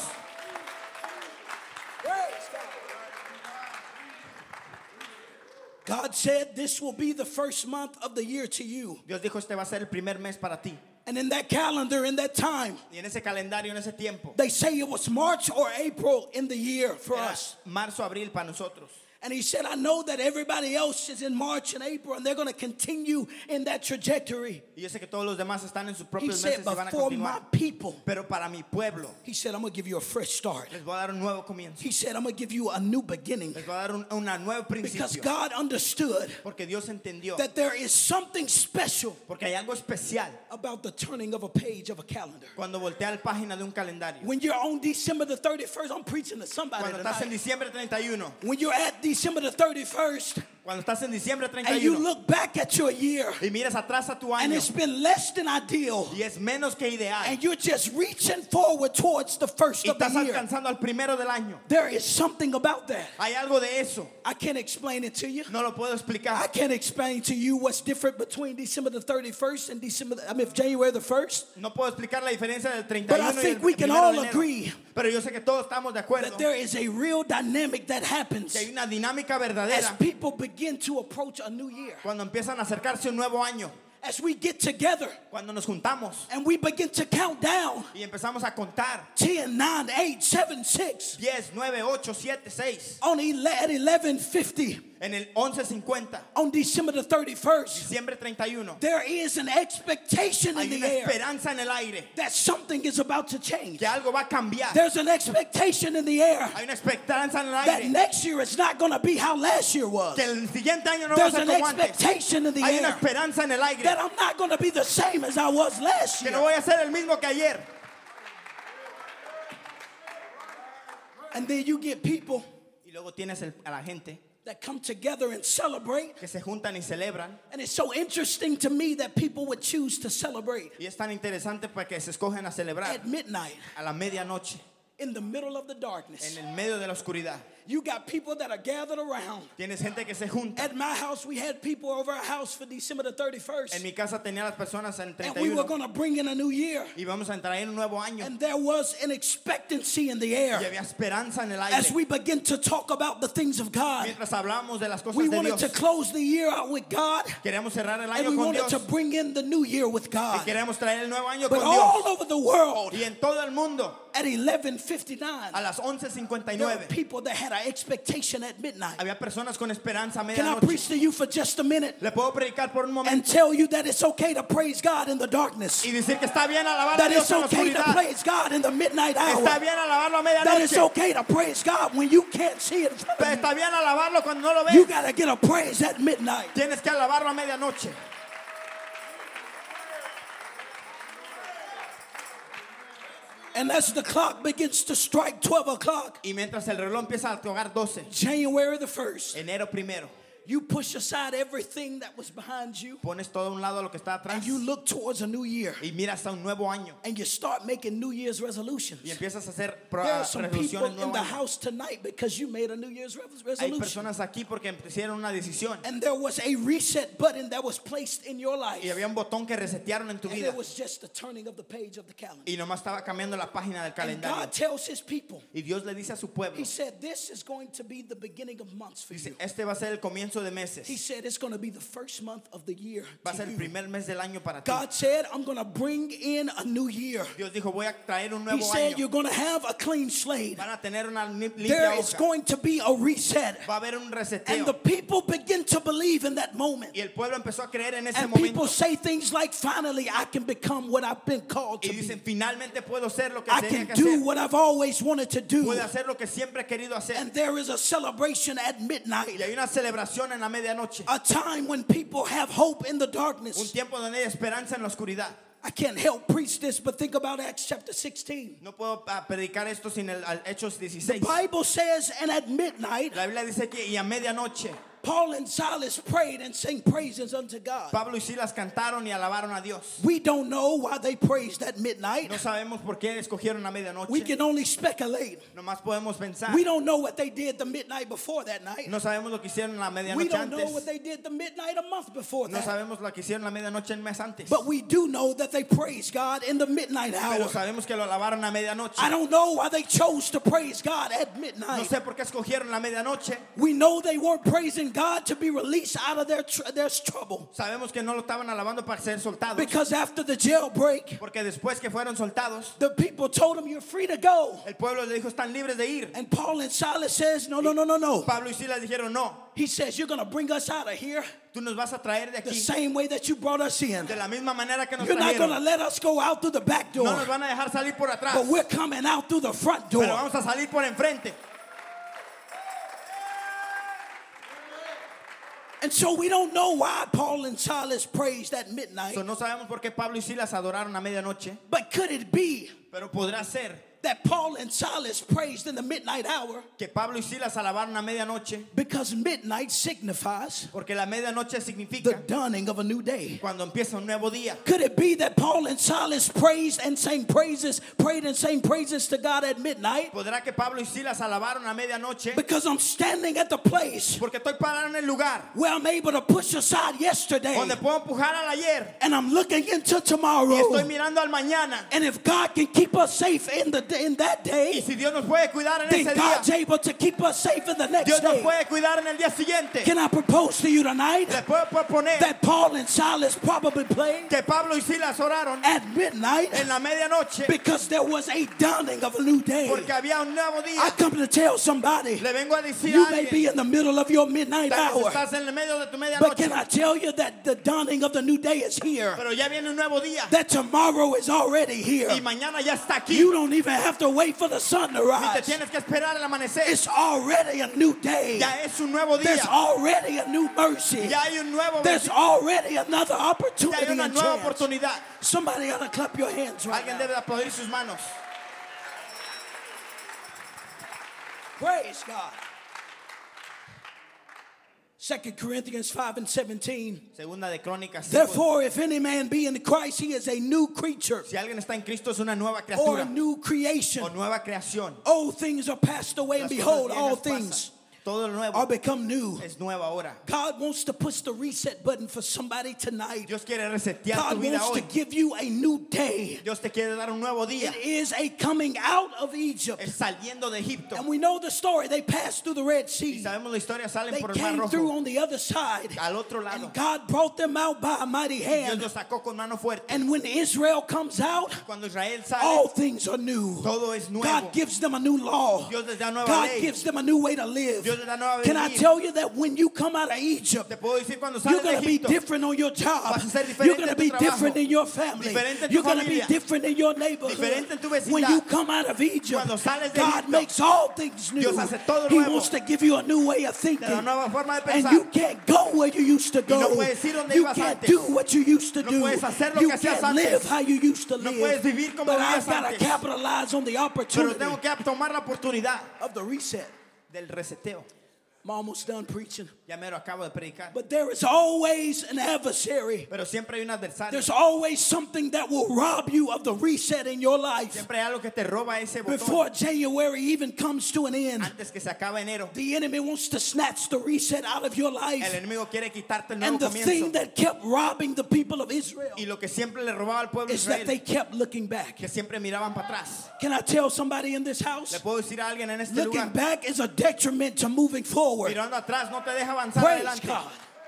God said this will be the first month of the year to you. Dios dijo, este va a ser el primer mes para ti. And in that calendar, in that time, Y en ese calendario, en ese tiempo, they say it was March or April in the year for era us. marzo, abril para nosotros. And he said, I know that everybody else is in March and April, and they're going to continue in that trajectory. Y yo sé que todos los demás están en sus He propios said, meses y van but a for my continuar. people, Pero para mi pueblo, he said, I'm going to give you a fresh start. les voy a dar un nuevo comienzo. He said, I'm going to give you a new beginning. Les voy a dar una nuevo Because principio. God understood Porque Dios entendió. that there is something special Porque hay algo especial about the turning of a page of a calendar. cuando voltea la página de un calendario. When you're on December the 31st, I'm preaching to somebody Cuando estás en tonight. diciembre 31. When you're at December the 31st, Cuando estás en diciembre and you 31 look back at your year, y miras atrás a tu and año it's been less than ideal, y es menos que ideal and you're just reaching forward towards the first y of the estás year, alcanzando al primero del año. there is something about that. Hay algo de eso. I can't explain it to you. No lo puedo I explicar. can't explain to you what's different between December the 31st and January the 1st. No puedo explicar la diferencia del But I 31 y think el we can 1 all de enero. agree Pero yo sé que todos estamos de acuerdo that there is a real dynamic that happens que hay una dinámica as verdadera people begin to approach a new year. cuando empiezan a acercarse un nuevo año, As we get together cuando nos juntamos and we begin to count down y empezamos a contar 10, 9, 8, 7, 6 10, 9, 8, 7, 6 on at 11:50 en el 11:50, on December the 31st. diciembre 31. There is an expectation in Hay the una air esperanza en el aire that something is about to change. que algo va a cambiar. There's an expectation in the air Hay una esperanza en el that aire next year is not going to be how last year was. que el siguiente año no va a There's ser an como antes. expectation in the Hay una air esperanza en el aire that I'm not going to be the same as I was last que year. no voy a ser el mismo que ayer. And then you get people Y luego tienes a la gente that come together and celebrate. que se juntan y celebran. And it's so interesting to me that people would choose to celebrate Y es tan interesante porque se escogen a celebrar at midnight a la medianoche, in the middle of the darkness. en el medio de la oscuridad. You got people that are gathered around. Tienes gente que se junta. At my house, we had people over our house for December the En 31st. mi casa tenía las personas en And we were 31 going to bring in a new year. y vamos a entrar en un nuevo año. And there was an expectancy in the Y air había esperanza en el as aire. we begin to talk about the things of God. Mientras hablamos de las cosas We de wanted Dios, to close the year out with God, queremos cerrar el and año we con wanted Dios to bring in the new year with y God. queremos traer el nuevo año But con all Dios. over the world, Y en todo el mundo, at 11:59, a las there were 11:59, people that had an expectation at midnight. había personas con esperanza a Can I medianoche. preach to you for just a minute Le puedo predicar por un and momento tell you that it's okay to praise God in the darkness? y decir que está bien alabar a That Dios it's en la okay to oscuridad. praise God in the midnight Está hour. bien alabarlo a That it's medianoche. okay to praise God when you can't see it in front of you. Está bien alabarlo cuando no lo You ves. got to get a praise at midnight. Tienes que alabarlo a medianoche. And as the clock begins to strike 12 o'clock, Y mientras el reloj empieza a tocar 12, January the 1st, enero primero, you push aside everything that was behind you pones todo a un lado lo que está atrás and you look towards a new year y miras a un nuevo año and you start making New Year's resolutions. y empiezas a hacer There are some people resoluciones in nuevo the año. house tonight because you made a New Year's Hay resolution. personas aquí porque hicieron una decisión And there was a reset button that was placed in your life. y había un botón que resetearon en tu And vida it was just the turning of the page of the calendar. y nomás estaba cambiando la página del And calendario. God tells his people, Y Dios le dice a su pueblo, he said, this is going to be the beginning of months for dice, you. este va a ser el comienzo de meses. He said, it's going to be the first month of the year. Va a to ser el you. primer mes del año para ti. God said, I'm going to bring in a new year. Dios dijo, voy a traer un He nuevo said, año. you're going to have a clean slate. Van a tener una limpia There is hoja. going to be a reset. Va a haber un And the reseteo. people begin to believe in that moment. Y el pueblo empezó a creer en ese And momento. people say things like, finally, I can become what I've been called Y to be. dicen, finalmente puedo ser lo que I tenía can que do hacer. what I've always wanted to do. Puedo hacer lo que siempre he querido hacer. And there is a celebration at midnight, Y hay una celebración en la medianoche. a time when people have hope in the Un darkness. tiempo donde hay esperanza en la oscuridad. I can't help preach this, but think about Acts chapter 16. No puedo predicar esto sin el Hechos The 16. Bible says, and at midnight, La Biblia dice que y a medianoche Paul and Silas prayed and sang praises unto God. Pablo y Silas cantaron y alabaron a Dios. We don't know why they praised at midnight. No sabemos por qué escogieron a We medianoche. can only speculate. Nomás podemos pensar. We don't know what they did the midnight before that night. No sabemos lo que hicieron la We medianoche don't know what antes. they did the midnight a month before No that. sabemos lo que hicieron la medianoche el mes antes. But we do know that they praised God in the midnight Pero hour. sabemos que lo alabaron a medianoche. I don't know why they chose to praise God at No midnight. sé por qué escogieron la medianoche. We know they weren't praising God to be released out of their trouble. Sabemos que no lo estaban alabando para ser soltados. Because after the jailbreak, Porque después que fueron soltados, the people told him, you're free to go. el pueblo le dijo, están libres de ir. And Paul and Silas says, no. Pablo y Silas dijeron, no, He says, you're going to bring us out of here tú nos vas a traer de the aquí same way that you brought us in. de la misma manera que nos You're not going to trajeron. let us go out through the back No door, nos van a dejar salir por atrás, but we're coming out through the front pero door. vamos a salir por enfrente. And so we don't know why Paul and Silas praised at midnight. So, no sabemos por qué Pablo y Silas adoraron a medianoche, But could it be pero podrá ser that Paul and Silas praised in the midnight hour que Pablo y Silas alabaron a medianoche, because midnight signifies porque la medianoche the significa dawning of a new day? cuando empieza un nuevo día. Could it be that Paul and Silas prayed and sang praises to God at midnight ¿Podrá que Pablo y Silas alabaron a medianoche? because I'm standing at the place Porque estoy parado en el lugar where I'm able to push aside yesterday donde puedo empujar al ayer and I'm looking into y tomorrow? estoy mirando al mañana. And if God can keep us safe in that Y day, si Dios nos puede cuidar en then ese God's día, able to keep us safe in the next Dios nos day. puede cuidar en el día siguiente. Can I propose to you tonight Les puedo proponer that Paul and Silas probably played que Pablo y Silas oraron at midnight en la medianoche because there was a dawning of a new day? porque había un nuevo I día. come to tell somebody, Le vengo a decir you a may be alguien, in the middle of your midnight tal vez hour, estás en el medio de tu but can medianoche, I tell you that the dawning of the new day is here? pero ya viene un nuevo día That tomorrow is already here. y mañana ya está aquí. You don't even have to wait for the sun to Ni te rise. tienes que esperar el amanecer. It's already a new day. Ya es un nuevo There's día. already a new mercy. Ya hay un nuevo There's already another ya opportunity hay una and nueva chance. oportunidad. Somebody ought to clap your hands right Alguien now. debe aplaudir sus manos. Praise God. 2 Corinthians 5:17. Segunda de Crónicas 5. Therefore, if any man be in Christ, he is a new creature Si alguien está en Cristo es una nueva or a criatura new creation. o nueva creación. Old things are passed away, and Las behold, cosas all viejas things pasan. Todo lo nuevo are become new. es nuevo ahora. God wants to push the reset button for somebody tonight. Dios quiere resetear tu God vida wants to hoy. give you a new day. Dios te quiere dar un nuevo día. It is a coming out of Egypt. Es saliendo de Egipto. And we know the story. They passed through the Red Y Sea. sabemos la historia, salen They por el Mar came through Rojo on the other side. al otro lado. And God brought them out by a mighty Dios hand. los sacó con mano fuerte. And when Israel comes out, Cuando Israel sale, all things are new. todo es nuevo. God gives them a new law. Dios les da nueva God ley. gives them a new way to live. Dios les da nueva Can I vivir. tell you that when you come out of Egypt, Te puedo decir cuando you're sales going de to be Egipto, different on your job. vas a ser diferente You're going to en tu be trabajo, different in your family. diferente en tu You're going to be familia, different in your neighborhood. diferente en tu vecindad. When you come out of Egypt, Cuando sales de God Egipto, makes all things new. Dios hace todo He nuevo. wants to give you a new way of Te da thinking. una nueva forma de And pensar. you can't go where you used to no go. puedes ir donde You ibas can't antes. do what you used to No do. puedes hacer lo You que hacías can't antes. live how you used to No live. puedes vivir como But vivías I've got to antes. capitalize on the Pero opportunity tengo que tomar la oportunidad of the reset. del reseteo. I'm almost done preaching. Ya me lo acabo de predicar. But there is always an adversary. Pero siempre hay un adversario. There's always something that will rob you of the reset in your life Siempre hay algo que te roba ese botón before January even comes to an end. antes que se acabe enero. The enemy wants to snatch the reset out of your El life. enemigo quiere quitarte el nuevo And the thing comienzo. that kept robbing the people of Israel Y lo que siempre le robaba al pueblo de is that they Israel, kept looking back. que siempre miraban para atrás. Can I tell somebody in this Le house? puedo decir a alguien en este Looking lugar, back is a detriment to moving forward. mirando atrás no te deja avanzar Praise adelante. God.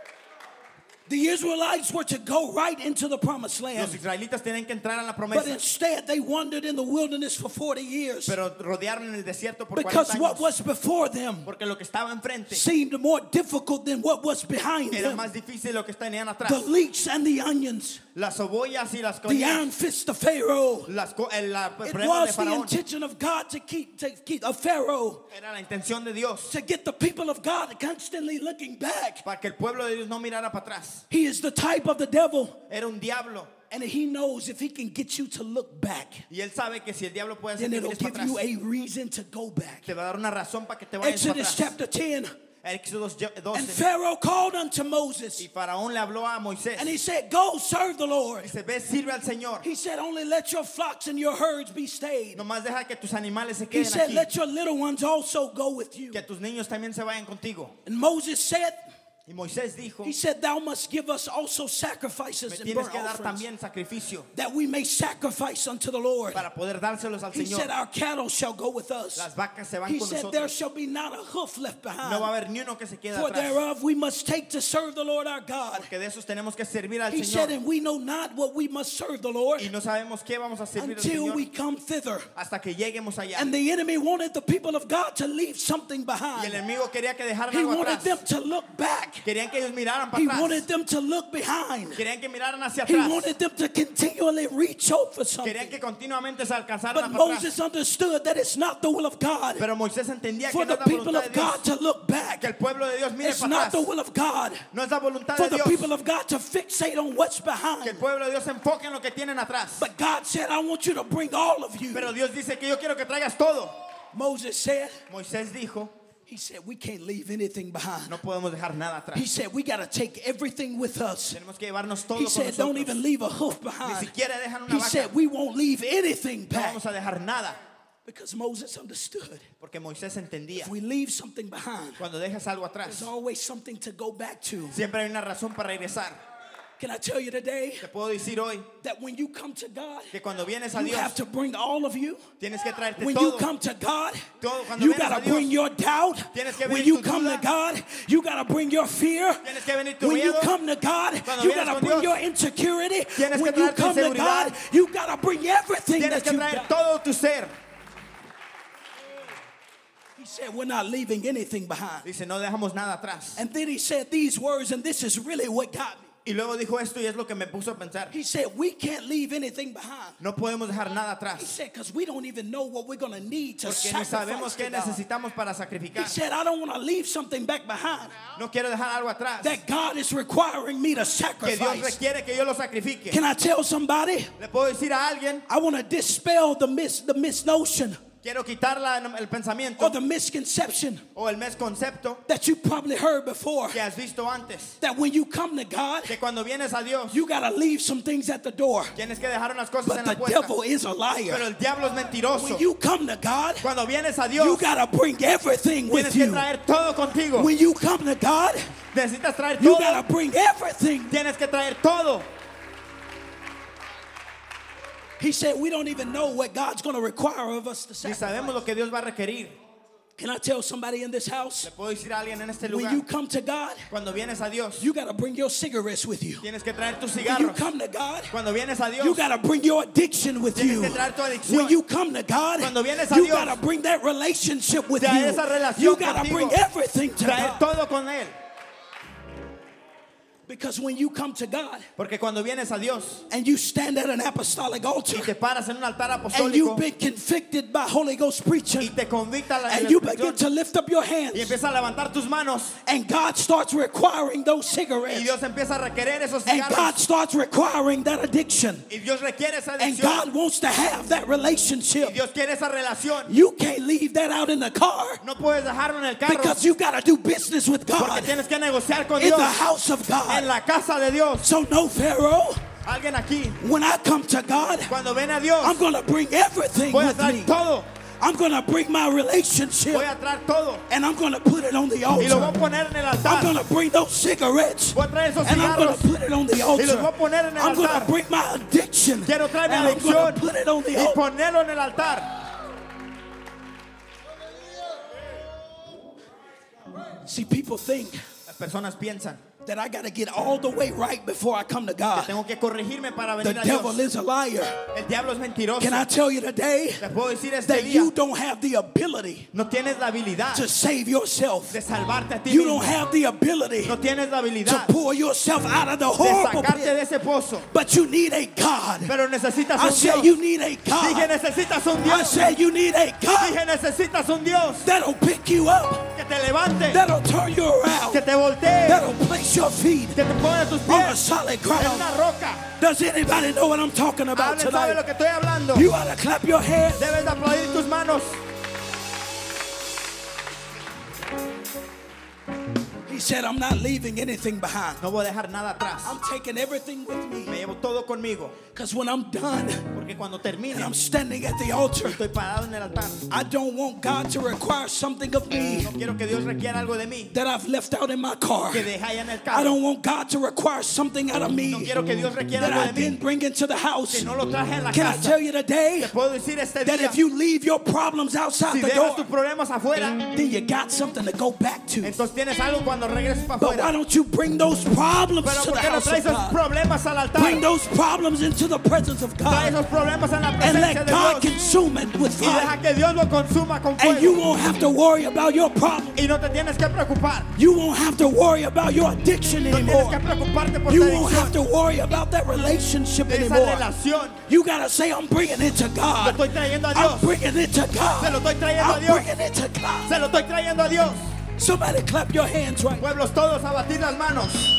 The Israelites were to go right into the promised Los land. israelitas tienen que entrar en la But promesa, instead, they wandered in the wilderness for 40 years. pero rodearon en el desierto por 40 Because what años. was before them Porque lo que estaba enfrente seemed more difficult than what was behind era them. más difícil de lo que tenían atrás. The leeks and the onions, Las cebollas y las the cosas, iron fist of Pharaoh. el It problema de was the Faraón intention of God to keep of Pharaoh era la intención de Dios to get the people of God constantly looking back. para que el pueblo de Dios no mirara para atrás. He is the type of the devil, Era un diablo and he knows if he can get you to look back, y él sabe que si el diablo puede hacer then que it'll mires para give you atrás, a reason to go back. te va a dar una razón para que te vayas para Exodus atrás. chapter 10. Éxodo And 12. Pharaoh called unto Moses, Y Faraón le habló a Moisés. and he said, go serve the Lord. Dice, ve, sirve al Señor. He said, only let your flocks and your herds be stayed. Nomás deja que tus animales se He queden said, aquí. let your little ones also go with you. Que tus niños también se vayan contigo. And Moses said, Y Moisés dijo, He said, thou must give us also me sacrifices and tienes burnt que dar offerings, también sacrificio that we may sacrifice unto the Lord. para poder dárselos al He said, Señor. our cattle shall go with us. Las vacas se van He con said, there nosotros. shall be not a hoof left No va a behind. haber ni uno que se quede For atrás. thereof we must take to serve the Lord our God. Porque de esos tenemos que servir al He said, Señor. and we know not what we must serve the Lord Y no sabemos qué vamos a servir al until we Señor come thither. hasta que lleguemos allá. And the enemy wanted the people of God to leave something Y el behind. enemigo quería que dejaran He algo wanted them atrás. to look back. Querían que ellos miraran para He atrás. wanted them to look behind. Querían que miraran hacia He atrás. wanted them to continually reach out for Querían something. que continuamente se alcanzaran But para atrás. Moses understood that it's not the will of God Pero Moisés entendía for que no the es la people voluntad of de God Dios. to look back. Que el pueblo de Dios mire It's para not the atrás. will of God No es la voluntad for de the Dios. people of God to fixate on what's Que behind. el pueblo de Dios se enfoque en lo que tienen atrás. But God said, I want you to bring all of you. Pero Dios dice que yo quiero que traigas todo. Moses said, Moisés dijo, he said, we can't leave anything behind. no podemos dejar nada atrás. He said, we got to take everything with us. Tenemos que llevarnos todo He con said, don't nosotros. even leave a hoof Ni behind. siquiera dejan una He vaca. said, we won't leave anything No back. vamos a dejar nada. Because Moses understood. Porque Moisés entendía. If we leave something behind, Cuando dejas algo there's atrás, always something to go back to. siempre hay una razón para regresar. Can I tell you today Te puedo decir hoy that when you come to God, que cuando vienes a you Dios, have to bring all of you? tienes que traerte When you todo. come to God, Cuando you vienes got a to Dios, bring your doubt. tienes que When venir you tu come to duda. God, you got to bring your fear. Tienes que venir tu When you miedo. come to God, Cuando you vienes got to con bring Dios, your insecurity. tienes que When you traer tu come to inseguridad. God, you got to bring everything Tienes that que you traer got. todo tu ser. He said, we're not leaving anything behind. Dice, no dejamos nada atrás. And then he said these words, and this is really what got me. Y luego dijo esto y es lo que me puso a pensar. He said, we can't leave anything behind. No podemos dejar nada He atrás. said, because we don't even know what we're going to need to Porque ni sabemos sacrifice qué to God. necesitamos para He sacrificar. said, I don't want to leave something back behind No quiero dejar algo atrás. that God is requiring me to Que Dios sacrifice. requiere que yo lo sacrifique. Can I tell somebody? Le puedo decir a alguien, I want to dispel the misnotion quiero quitar el pensamiento or the misconception o el misconcepto that you probably heard before. que has visto antes. That when you come to God, Que cuando vienes a Dios, you got to leave some things at the door. tienes que dejar unas cosas But en la the puerta. devil is a Pero liar. el diablo es mentiroso. When you come to God, Cuando vienes a you Dios, got to bring everything tienes with que you. traer todo contigo. When you come to God, Necesitas traer you todo. got to bring everything. Tienes que traer todo. He said, we don't even know what God's going to require of us to Ni sacrifice. sabemos lo que Dios va a requerir. Can I tell somebody in this house? Le puedo decir a alguien en este When lugar, you come to God, cuando vienes a Dios, you got to bring your cigarettes with you. tienes que traer tus When you cigarros. come to God, Cuando vienes a you Dios, got to bring your addiction with tienes you. que traer tu adicción. When you come to God, Cuando vienes a you Dios, got to bring that relationship with traer you. esa relación You got to contigo. bring everything to Traer God. todo con Él. Because when you come to God Porque cuando vienes a Dios and you stand at an apostolic altar y te paras en un altar and you've apostólico been convicted by Holy Ghost y preaching te convicta la and you begin expresión to lift up your y hands empiezas a levantar tus manos and God starts requiring those y cigarettes Dios empieza a requerir esos and God cigarros starts requiring that addiction y Dios requiere esa and adicción God wants to have that y relationship. Dios quiere esa relación. You can't leave that out in the car No puedes dejarlo en el carro because you got to do business with porque God tienes que negociar con in Dios the house of en God. la casa de Dios. So no, Pharaoh, Alguien aquí, when I come to God, cuando ven a Dios, I'm going to bring everything voy a with me. traer todo, I'm going to bring my relationship voy a traer todo and I'm going to put it on the y lo voy a altar. poner en el I'm altar. going to bring those cigarettes Voy a traer esos and I'm going cigarros to put it on the y los voy a altar. poner en el I'm going to altar. bring my addiction Quiero traer and mi I'm going adicción to put it on the y altar. ponerlo en el altar. See, people think Las personas piensan that I got to get all the way right before I come to que God. tengo que corregirme para The venir a devil Dios. is a liar. El diablo es mentiroso. Can I tell you today Te puedo decir este that día, you don't have the ability no tienes la habilidad to save yourself? de salvarte a ti You mismo. don't have the ability No tienes la to habilidad pull yourself out of the de horrible sacarte pit. de ese pozo. But you need a God. Pero necesitas I un said Dios. you need a Dije God. necesitas un I Dios. said you need a God Dije necesitas un Dios that'll pick you up, que te levante, that'll turn you around, que te voltee, that'll place your feet que te ponga tus on a pies solid en ground. una roca. Does anybody know what I'm talking about Alguien sabe lo tonight? que estoy hablando. You ought to clap your hands. Debes de aplaudir tus manos. He He said, I'm not leaving anything behind. No voy a dejar nada atrás. I'm taking everything with Me me. llevo todo conmigo. Because when I'm done Porque cuando and termine, I'm standing at the altar, estoy parado en el altar. I don't want God to require something of me No quiero que Dios requiera algo de mí that I've left out in my car. que deje allá en el I carro. don't want God to require something out of No me quiero que Dios requiera that I algo de didn't mí bring into the house. que no lo traje en la Can I casa. tell you today Te puedo decir este that día, if you leave your problems outside si the dejas tus door, problemas afuera, then you got something to go back to. entonces tienes algo cuando regreses para But why afuera. don't you bring those problems Pero to ¿por the qué no house traes of esos God? problemas al altar? Bring those problems into the presence of Trae God esos problemas en la and presencia let de God Dios. consume it with Y deja fire. que Dios lo consuma con And you fuego. won't have to worry about your problem. Y no te tienes que preocupar. You won't have to worry about your addiction No tienes anymore. que preocuparte por You tu won't have adicción. to worry about that relationship De esa anymore. relación. You gotta say, I'm bringing it to Lo God. estoy trayendo a I'm Dios. bringing it to Se God. lo estoy trayendo a I'm Dios. bringing it to God. Se lo estoy trayendo a Dios. Somebody clap your hands right. Pueblos todos a batir las manos.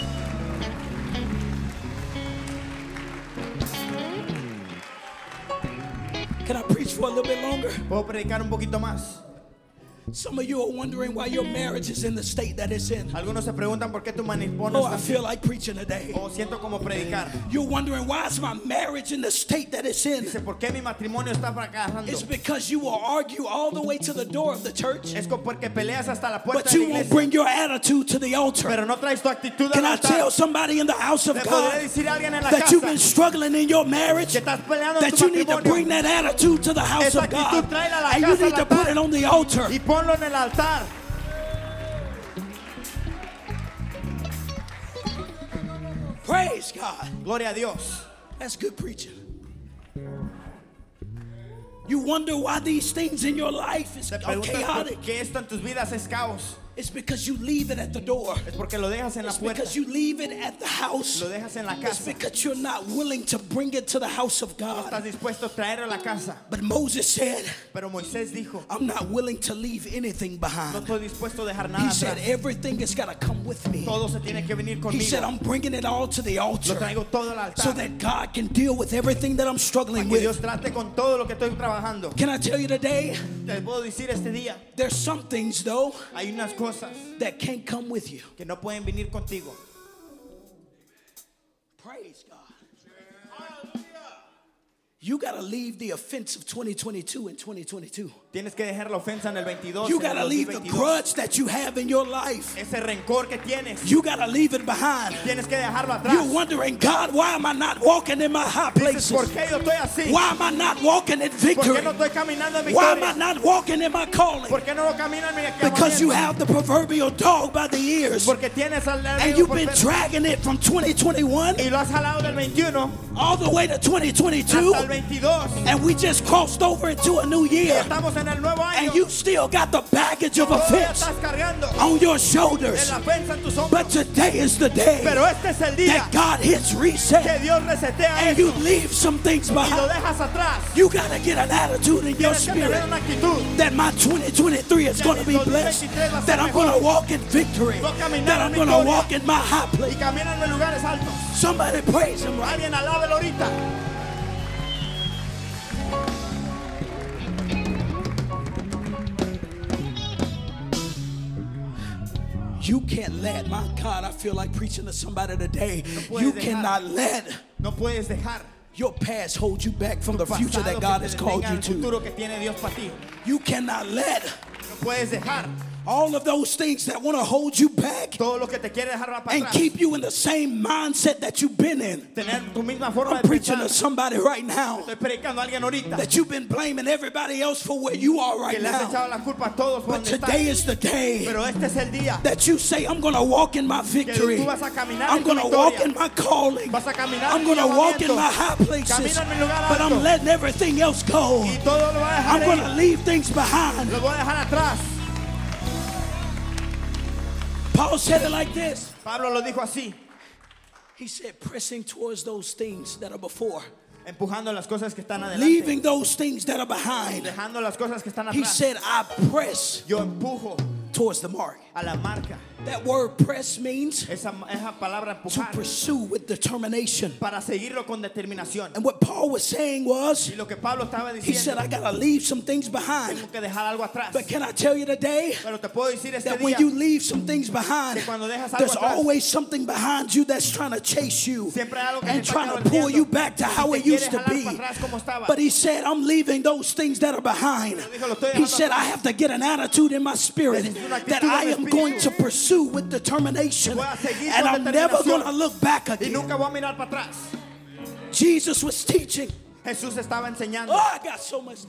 Can I preach for a little bit longer? Puedo predicar un poquito más. Some of you are wondering why your marriage is in the state that it's in. Algunos se preguntan por qué tu matrimonio Oh, está I así. feel like preaching today. O siento como predicar. You're wondering why is my marriage in the state that it's in? Dice, ¿por qué mi matrimonio está fracasando? It's because you will argue all the way to the door of the church, Es porque peleas hasta la puerta but de you la won't iglesia. bring your attitude to the altar. Pero no traes tu actitud Can al I tell altar. somebody in the house of Le podré God decir a alguien en la that you've been casa struggling in your marriage, que estás peleando en that tu you need to matrimonio. bring that attitude to the house Esa of God, actitud tráela a la and you casa, need al to put altar. it on the altar? Y ponlo en el altar. Praise God. Gloria a Dios. That's good preaching. You wonder why these things in your life is Te are preguntas por chaotic. qué esto en tus vidas es caos. It's because you leave it at the door. Es porque lo dejas en la It's puerta. because you leave it at the house. Lo dejas en la It's casa. because you're not willing to bring it to the house of No estás God. dispuesto a traerlo a la casa. But Moses said, Pero Moisés dijo, I'm not willing to leave anything no behind. estoy dispuesto a dejar He nada said, atrás. everything has got to come with me. Todo se tiene que venir He said, conmigo. I'm bringing it all to the Lo altar traigo todo al so altar. that God can deal with everything that I'm Para struggling que Dios with. trate con todo lo que estoy trabajando. Can I tell you today, Te puedo decir este día, there's some things though hay unas cosas that can't come with you. que no pueden venir contigo. Praise God. You got to leave the offense of 2022 in 2022. Tienes que dejar la ofensa en el 22. You en got el to leave the 2022. grudge that you have in your life. Ese rencor que tienes, You got to leave it behind. tienes que dejarlo atrás. You're wondering, God, why am I not walking in my high Dices, ¿por places? qué yo estoy así? Why am I not walking in ¿Por victory? qué no estoy caminando en Why am I victoria? not walking in my calling? ¿Por qué no lo camino en mi Because you llamamiento? have the proverbial dog by the ears. Porque tienes al And enemigo you've por been frente. dragging it from 2021 Y lo has jalado del 21 all the way to 2022. hasta el 22. And we just crossed over into a new Y year. estamos en el nuevo año. And you still got the baggage of Todavía offense estás cargando on your en shoulders. la ofensa en tus hombros. But today is the day Pero este es el día that God hits que reset Dios resetea and you eso leave some things y lo behind. dejas atrás. You got to get an attitude in your Tienes que tener spirit una actitud that my 2023 is going to be blessed, that I'm going to walk in victory, that I'm going to walk in my high y place. caminan en lugares altos. Somebody praise him right. Alguien alábelo ahorita. You can't let, my God, I feel like preaching to somebody today. puedes You dejar. cannot let No puedes dejar your past hold you back from the future pasado that que God te has called detenga you el to. futuro que tiene Dios para ti. You cannot let No puedes dejar all of those things that want to hold you back todo lo que te quiere dejar para and atrás. keep you in the same mindset that you've been in. Tener tu misma forma I'm de preaching to pensar. somebody right now Estoy predicando a alguien ahorita that you've been blaming everybody else for where you are right que le has now. echado la culpa a todos por But donde today estás. is the day Pero este es el día that you say, I'm going to walk in my que victory. tú vas a caminar I'm en tu going to walk victoria. in my calling. Vas a caminar I'm en going tu to walk in llamamiento. my high places. Camina en mi lugar But I'm alto. letting everything else go. Y todo lo voy a I'm dejar going to ir. leave things behind. Lo voy a dejar atrás. Paul said it like this. Pablo lo dijo así, He said, pressing towards those things that are before, empujando las cosas que están adelante, leaving those things that are behind. dejando las cosas que están He atrás. said, I press Yo empujo towards the mark. a la marca. That word press means Esa palabra to empujar, pursue with determination. para seguirlo con determinación. And what Paul was saying was, Y lo que Pablo estaba he said, diciendo, I got to leave some things behind. tengo que dejar algo atrás. But can I tell you today Pero te puedo decir este that when día, you leave some things behind, que cuando dejas algo there's atrás, always something behind you that's trying to chase you siempre hay algo que and te está trying to pull cabalgando, you back to y how te it quiere used to jalar be. para atrás como estaba. But he said, I'm leaving those things that are behind. Pero dijo, lo estoy He dejando said, atrás. I have to get an attitude in my spirit Necesito una actitud that en I mi am espíritu. going to pursue with determination. Voy a seguir And con I'm never determinación. going to look back Y again. nunca voy a mirar para atrás. Jesus was teaching. Jesús estaba enseñando. Oh, I got so much.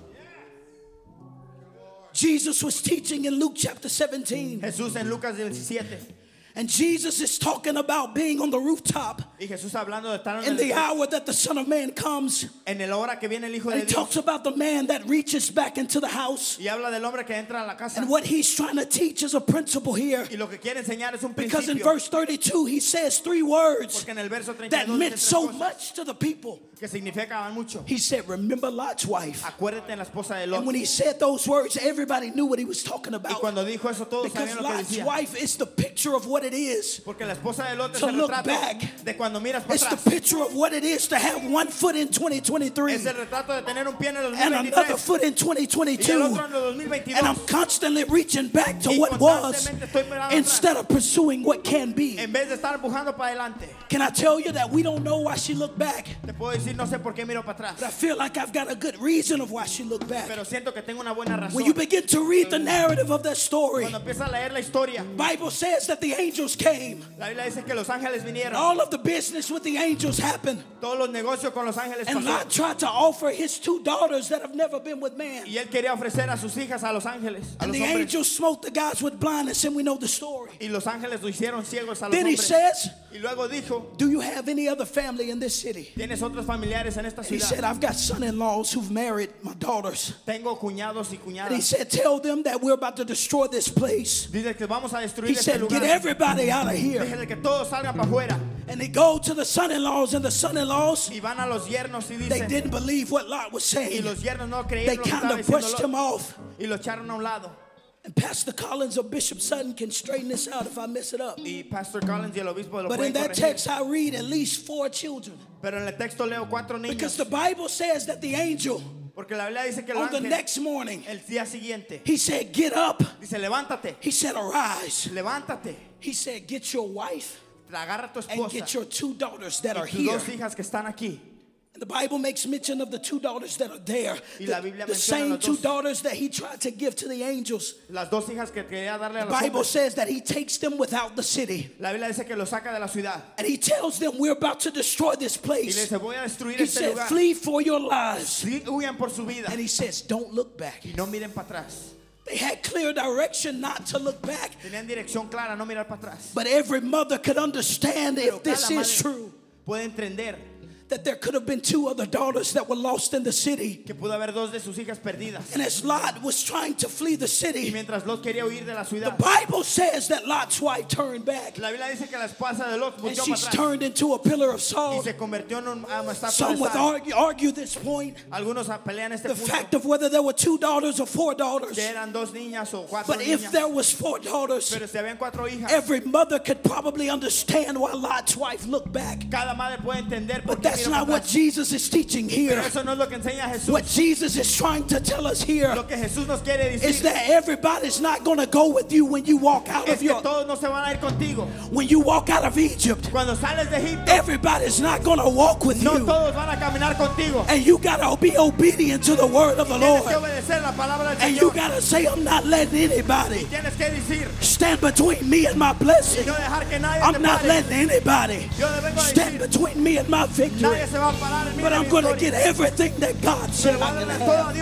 Jesus was teaching in Luke chapter 17. Jesús en Lucas 17. And Jesus is talking about being on the rooftop Y Jesús hablando de estar in the hour that the Son of Man comes. en el hora que viene el Hijo And de he talks Dios. about the man that reaches back into the house. Y habla del hombre que entra a la casa. And what he's trying to teach is a principle here. Y lo que quiere enseñar es un Because in principio. verse 32, he says three words Porque en el verso 32 that dice meant tres so cosas much to the people. que significaban mucho. He said, remember Lot's wife. Acuérdate en la esposa de And Lot. when he said those words, everybody knew what he was talking Y about. cuando dijo eso todos Because sabían lo que Lot's decía. wife is the picture of what it is. Porque la esposa de Lot es To el look retrato back. de cuando miras para It's the atrás. picture of what it is to have one foot in 2023 Es el retrato de tener un pie en el and another 2023 foot in y el 2022. otro en el 2022. And I'm constantly reaching back to Y what was constantemente estoy mirando instead of pursuing what can be. En vez de estar empujando para adelante. Can I tell you that we don't know why she looked back? Te puedo decir, no sé por qué miro para But I atrás. feel like I've got a good reason of why she looked back. Pero siento que tengo una buena razón. When you begin to read the narrative of that story, Cuando empiezas a leer la historia, Bible says that the angels came. la Biblia dice que los ángeles vinieron. All of the business with the angels happened. Todos los negocios con los ángeles And Lot pasaron. tried to offer his two daughters that have never been with man. Y él quería ofrecer a sus hijas a los ángeles, a And los the hombres. angels smote the guys with blindness, and we know the story. Y los ángeles lo hicieron ciegos a los Then he hombres. says, Y luego dijo, do you have any other family in this city? ¿tienes otros familiares en esta He said, ciudad? I've got son-in-laws who've married my daughters. Tengo cuñados y And he cuñadas. said, tell them that we're about to destroy this place. Dice que vamos a destruir He este said, get lugar. everybody out of here. Déjenle que todos salgan para afuera. And they go to the son-in-laws, and the son-in-laws, Y van a los yernos y they dicen, didn't believe what Lot was y saying. los yernos no They creyeron lo que kind estaba of brushed diciendo him Lot. off. Y lo echaron a un lado. And Pastor Collins or Bishop Sutton can straighten this out if I mess it up. Y Pastor Collins y el obispo lo But in pueden that corregir. text, I read at least 4 children. Pero en el texto leo 4 Because niños. the Bible says that the angel, Porque la Biblia dice que el on the ángel, next morning, el día siguiente, he said, get up. dice, levántate, He said, arise. levántate. He said, get your wife Agarra a tu and esposa get your 2 daughters that y are tus here. 2 hijas que están aquí. And the Bible makes mention of the 2 daughters that are there. Y la Biblia The menciona same las 2 dos. daughters that he tried to give to the angels. Las 2 hijas que quería darle a The los Bible hombres. says that he takes them without the city. La Biblia dice que los saca de la ciudad. And he tells them, we're about to destroy this Y le place. dice, voy a destruir He este said, lugar. flee for your lives. Sí, huyan por su vida. And he says, don't look back. Y no miren para atrás. They had clear direction not to look back. Tenían dirección clara, no mirar para atrás. But every mother could understand Pero if this cada is madre true, puede entender that there could have been 2 other daughters that were lost in the city. que pudo haber 2 de sus hijas perdidas. And as Lot was trying to flee the Y city, mientras Lot quería huir de la the ciudad, Bible says that Lot's wife turned back. la Biblia dice que la esposa de Lot And volteó she's para atrás turned into a pillar of y salt. se convirtió en una estatua Some de would sal. argue this point, Algunos pelean este the punto, fact of whether there were 2 daughters or 4 daughters. que eran 2 niñas o 4 But if niñas. there was 4 daughters, Pero si habían 4 hijas, every mother could probably understand why Lot's wife looked back. cada madre puede entender por But qué that's miró not para what atrás. Jesus is teaching here. Pero eso no es lo que enseña Jesús. What Jesus is trying to tell us here Lo que Jesús nos quiere is decir that everybody's not going to go with you when you walk out es of que your todos no se van a ir contigo. when you walk out of Egypt. Cuando sales de Egipto, Everybody's not going to walk with no you. todos van a caminar contigo. And you got to be obedient to the word of the Tienes que Lord. obedecer la palabra del And you Señor. got to say, I'm not letting anybody Tienes que decir stand between me and my blessing. y no dejar que nadie I'm te not pare. letting anybody Yo le vengo a stand decir, between me and my victory. nadie se va a parar en mí But de I'm mi going to victoria. get everything that God Se said lo va I'm a going to dar todo a have.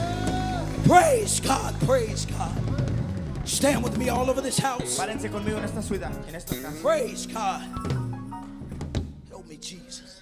Dios. Praise God, praise God. Stand with me all over this house. Párense conmigo en esta ciudad, en esta casa. Praise God. Help me, Jesus.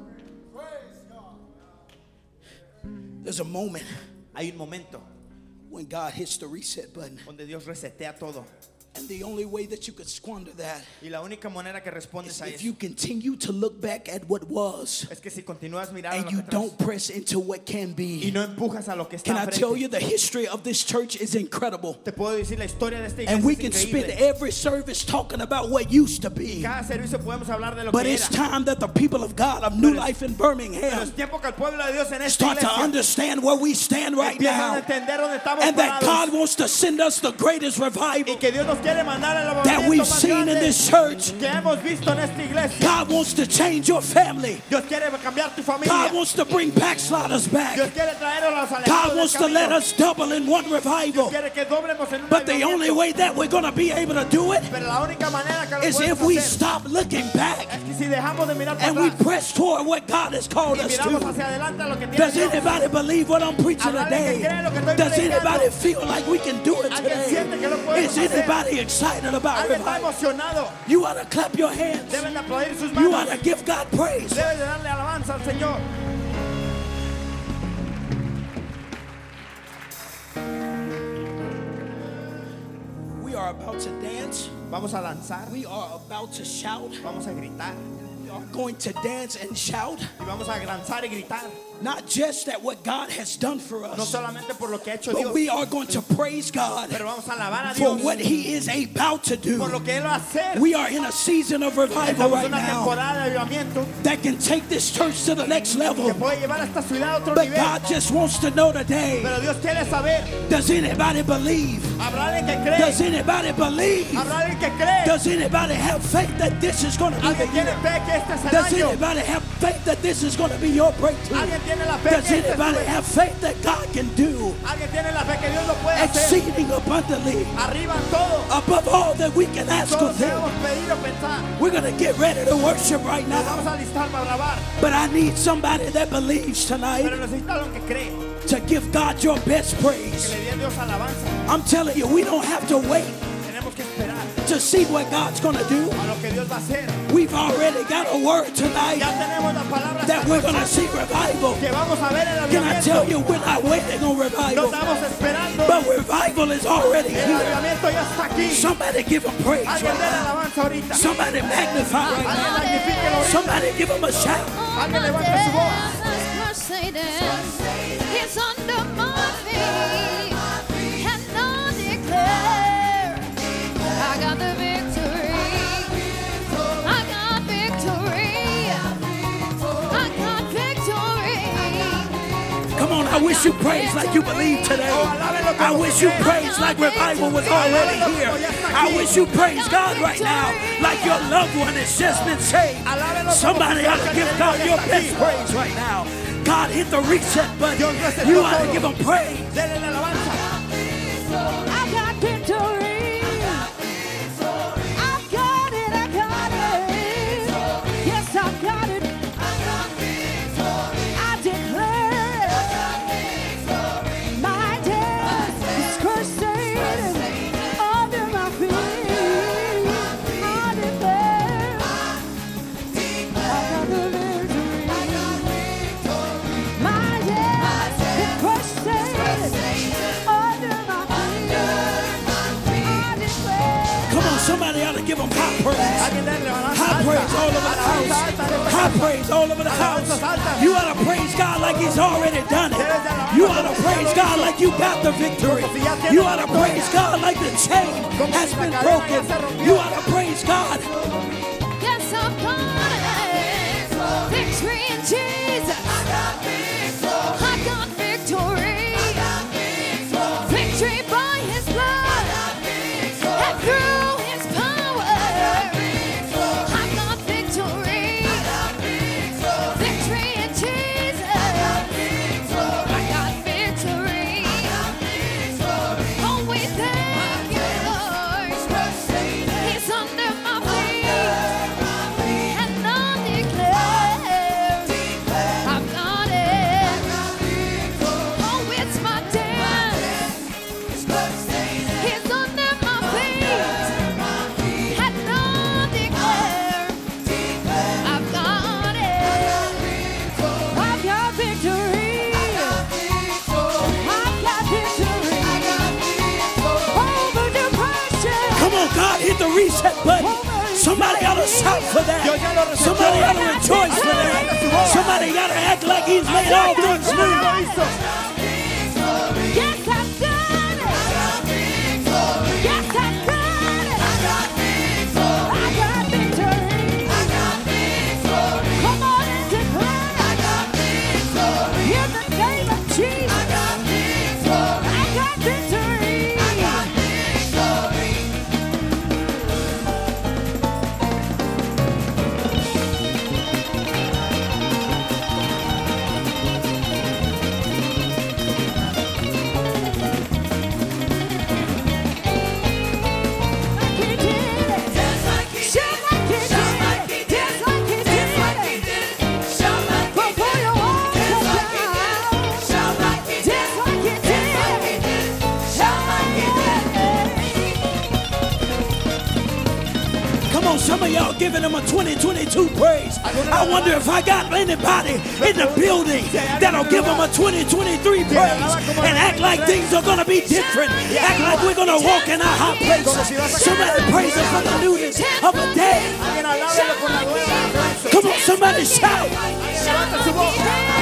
There's a moment Hay un momento when God hits the reset button donde Dios resetea todo. And the only way that you could squander that Y la única manera que respondes is a if eso you continue to look back at what was es que si continúas mirando and lo you que atrás don't press into what can y be. no empujas a lo que está Can I tell enfrente. you the history of this church is incredible? Te puedo decir la historia de esta And we iglesia can es spend increíble. every service talking about what used to be. Cada servicio podemos hablar de lo But que it's era. time that the people of God of New Pero es- Life in Pero Birmingham es tiempo que el pueblo de Dios en esta start to iglesia understand where we stand right empiezan a now. entender dónde estamos And that God parados wants to send us the greatest y revival que Dios nos quiere mandar el that we've avivamiento más seen in grande this church. que hemos visto en esta iglesia. God wants to change your family. Dios quiere cambiar tu God familia. wants to bring backsliders back. Dios quiere traer a los alejados God del wants to camino. let us double in one revival. Quiere que doblemos en un But the avivamiento. only way that we're going to be able to do it Pero la única manera que lo is podemos if we hacer stop looking back es que si dejamos de mirar para and we atrás press toward what God has called y us miramos to. hacia adelante a lo que tiene Does Dios. anybody believe what I'm preaching Habrá alguien today? que cree lo que estoy Does predicando. anybody feel like we can do it Alguien siente today? que lo podemos Is hacer. anybody excited about Alguien está revival? emocionado. You ought to clap your hands. Deben de aplaudir sus You ought manos. to give God praise. Deben de darle alabanza al Señor. We are about to dance. Vamos a danzar. We are about to shout. Vamos a gritar. We are going to dance and shout. Y vamos a danzar y gritar. Not just at what God has done for No us, solamente por lo que ha hecho but Dios, we are going to praise God pero vamos a alabar a for Dios what He is about to por do. lo que Él va a hacer. We are in a season of revival Estamos right en una now temporada de avivamiento that can take this church to the next que level. puede llevar a esta ciudad a otro But nivel. God just wants to know today, Pero Dios quiere saber, does anybody believe? ¿habrá alguien que cree? Does anybody believe? ¿Habrá alguien que cree? Does anybody have faith that this is going to be the ¿Alguien tiene year? fe que este es el Does año? anybody have faith that this is going to be your breakthrough? ¿Alguien tiene la fe Does que este es anybody su- have faith that God can do ¿Alguien tiene la fe que Dios lo puede hacer? exceeding abundantly Arriba todo. above all that we can ask or Todos think? debemos pedir o pensar. We're going to get ready to worship right Nos now. vamos a alistar para alabar. But I need somebody that believes tonight Pero necesita lo que cree. to give God your best Que praise. le dé a Dios alabanza. I'm telling you, we don't have to wait Tenemos que esperar to see what God's going to do. a lo que Dios va a hacer. We've already got a word tonight Ya tenemos las palabras that we're going to esta see noche revival. que vamos a ver el Can I tell avivamiento. you, we're not waiting on No revival, estamos esperando. but revival is already El here. avivamiento ya está aquí. Somebody give him praise Alguien right dé la now. alabanza ahorita. Somebody magnify right Alguien now. magnifíquelo ahorita. Somebody give him a shout. Alguien levante su voz. He's under my feet, and I declare I got the victory. I got victory. I got victory. Come on, I wish you praise like you believe today. I wish you praise like revival was already here. I wish you praise God right now like your loved one has just been saved. Somebody ought to give God your best praise right now. God hit the reset button. You ought to give him praise. Denle la alabanza. I got victory. I got it. I got it. Yes, I got it. I declare my death is crushing under my feet. I declare I got the victory. My death is crushing under my feet. I declare. Come on, somebody ought to give him high praise. Alguien denle alabanza High alta. praise all over the Alabanza house. alta en esta High casa. praise all over the house. You ought to praise God like He's already done it. You ought to praise God like you got the victory. You ought to praise God like the chain has been broken. You ought to praise God. Yes, I've got it. Victory in Jesus. I got victory. Victory by His blood and through His power. I got victory. Victory in Jesus. I got victory. Oh, we thank you, Lord. He's under my feet, and I declare I've got it. reset button. Somebody ought to shout for that. Somebody ought to rejoice for that. Somebody got to act like he's made all things new. Yes, I've done it. Yes, I've done it. I got victory. Come on and declare. In the name of Jesus. I got victory. Some of y'all giving him a 2022 praise. I wonder if I got anybody in the building that'll give him a 2023 praise and act like things are going to be different. Act like we're going to walk in our high places. Somebody praise him for the newness of a day. Come on, somebody shout.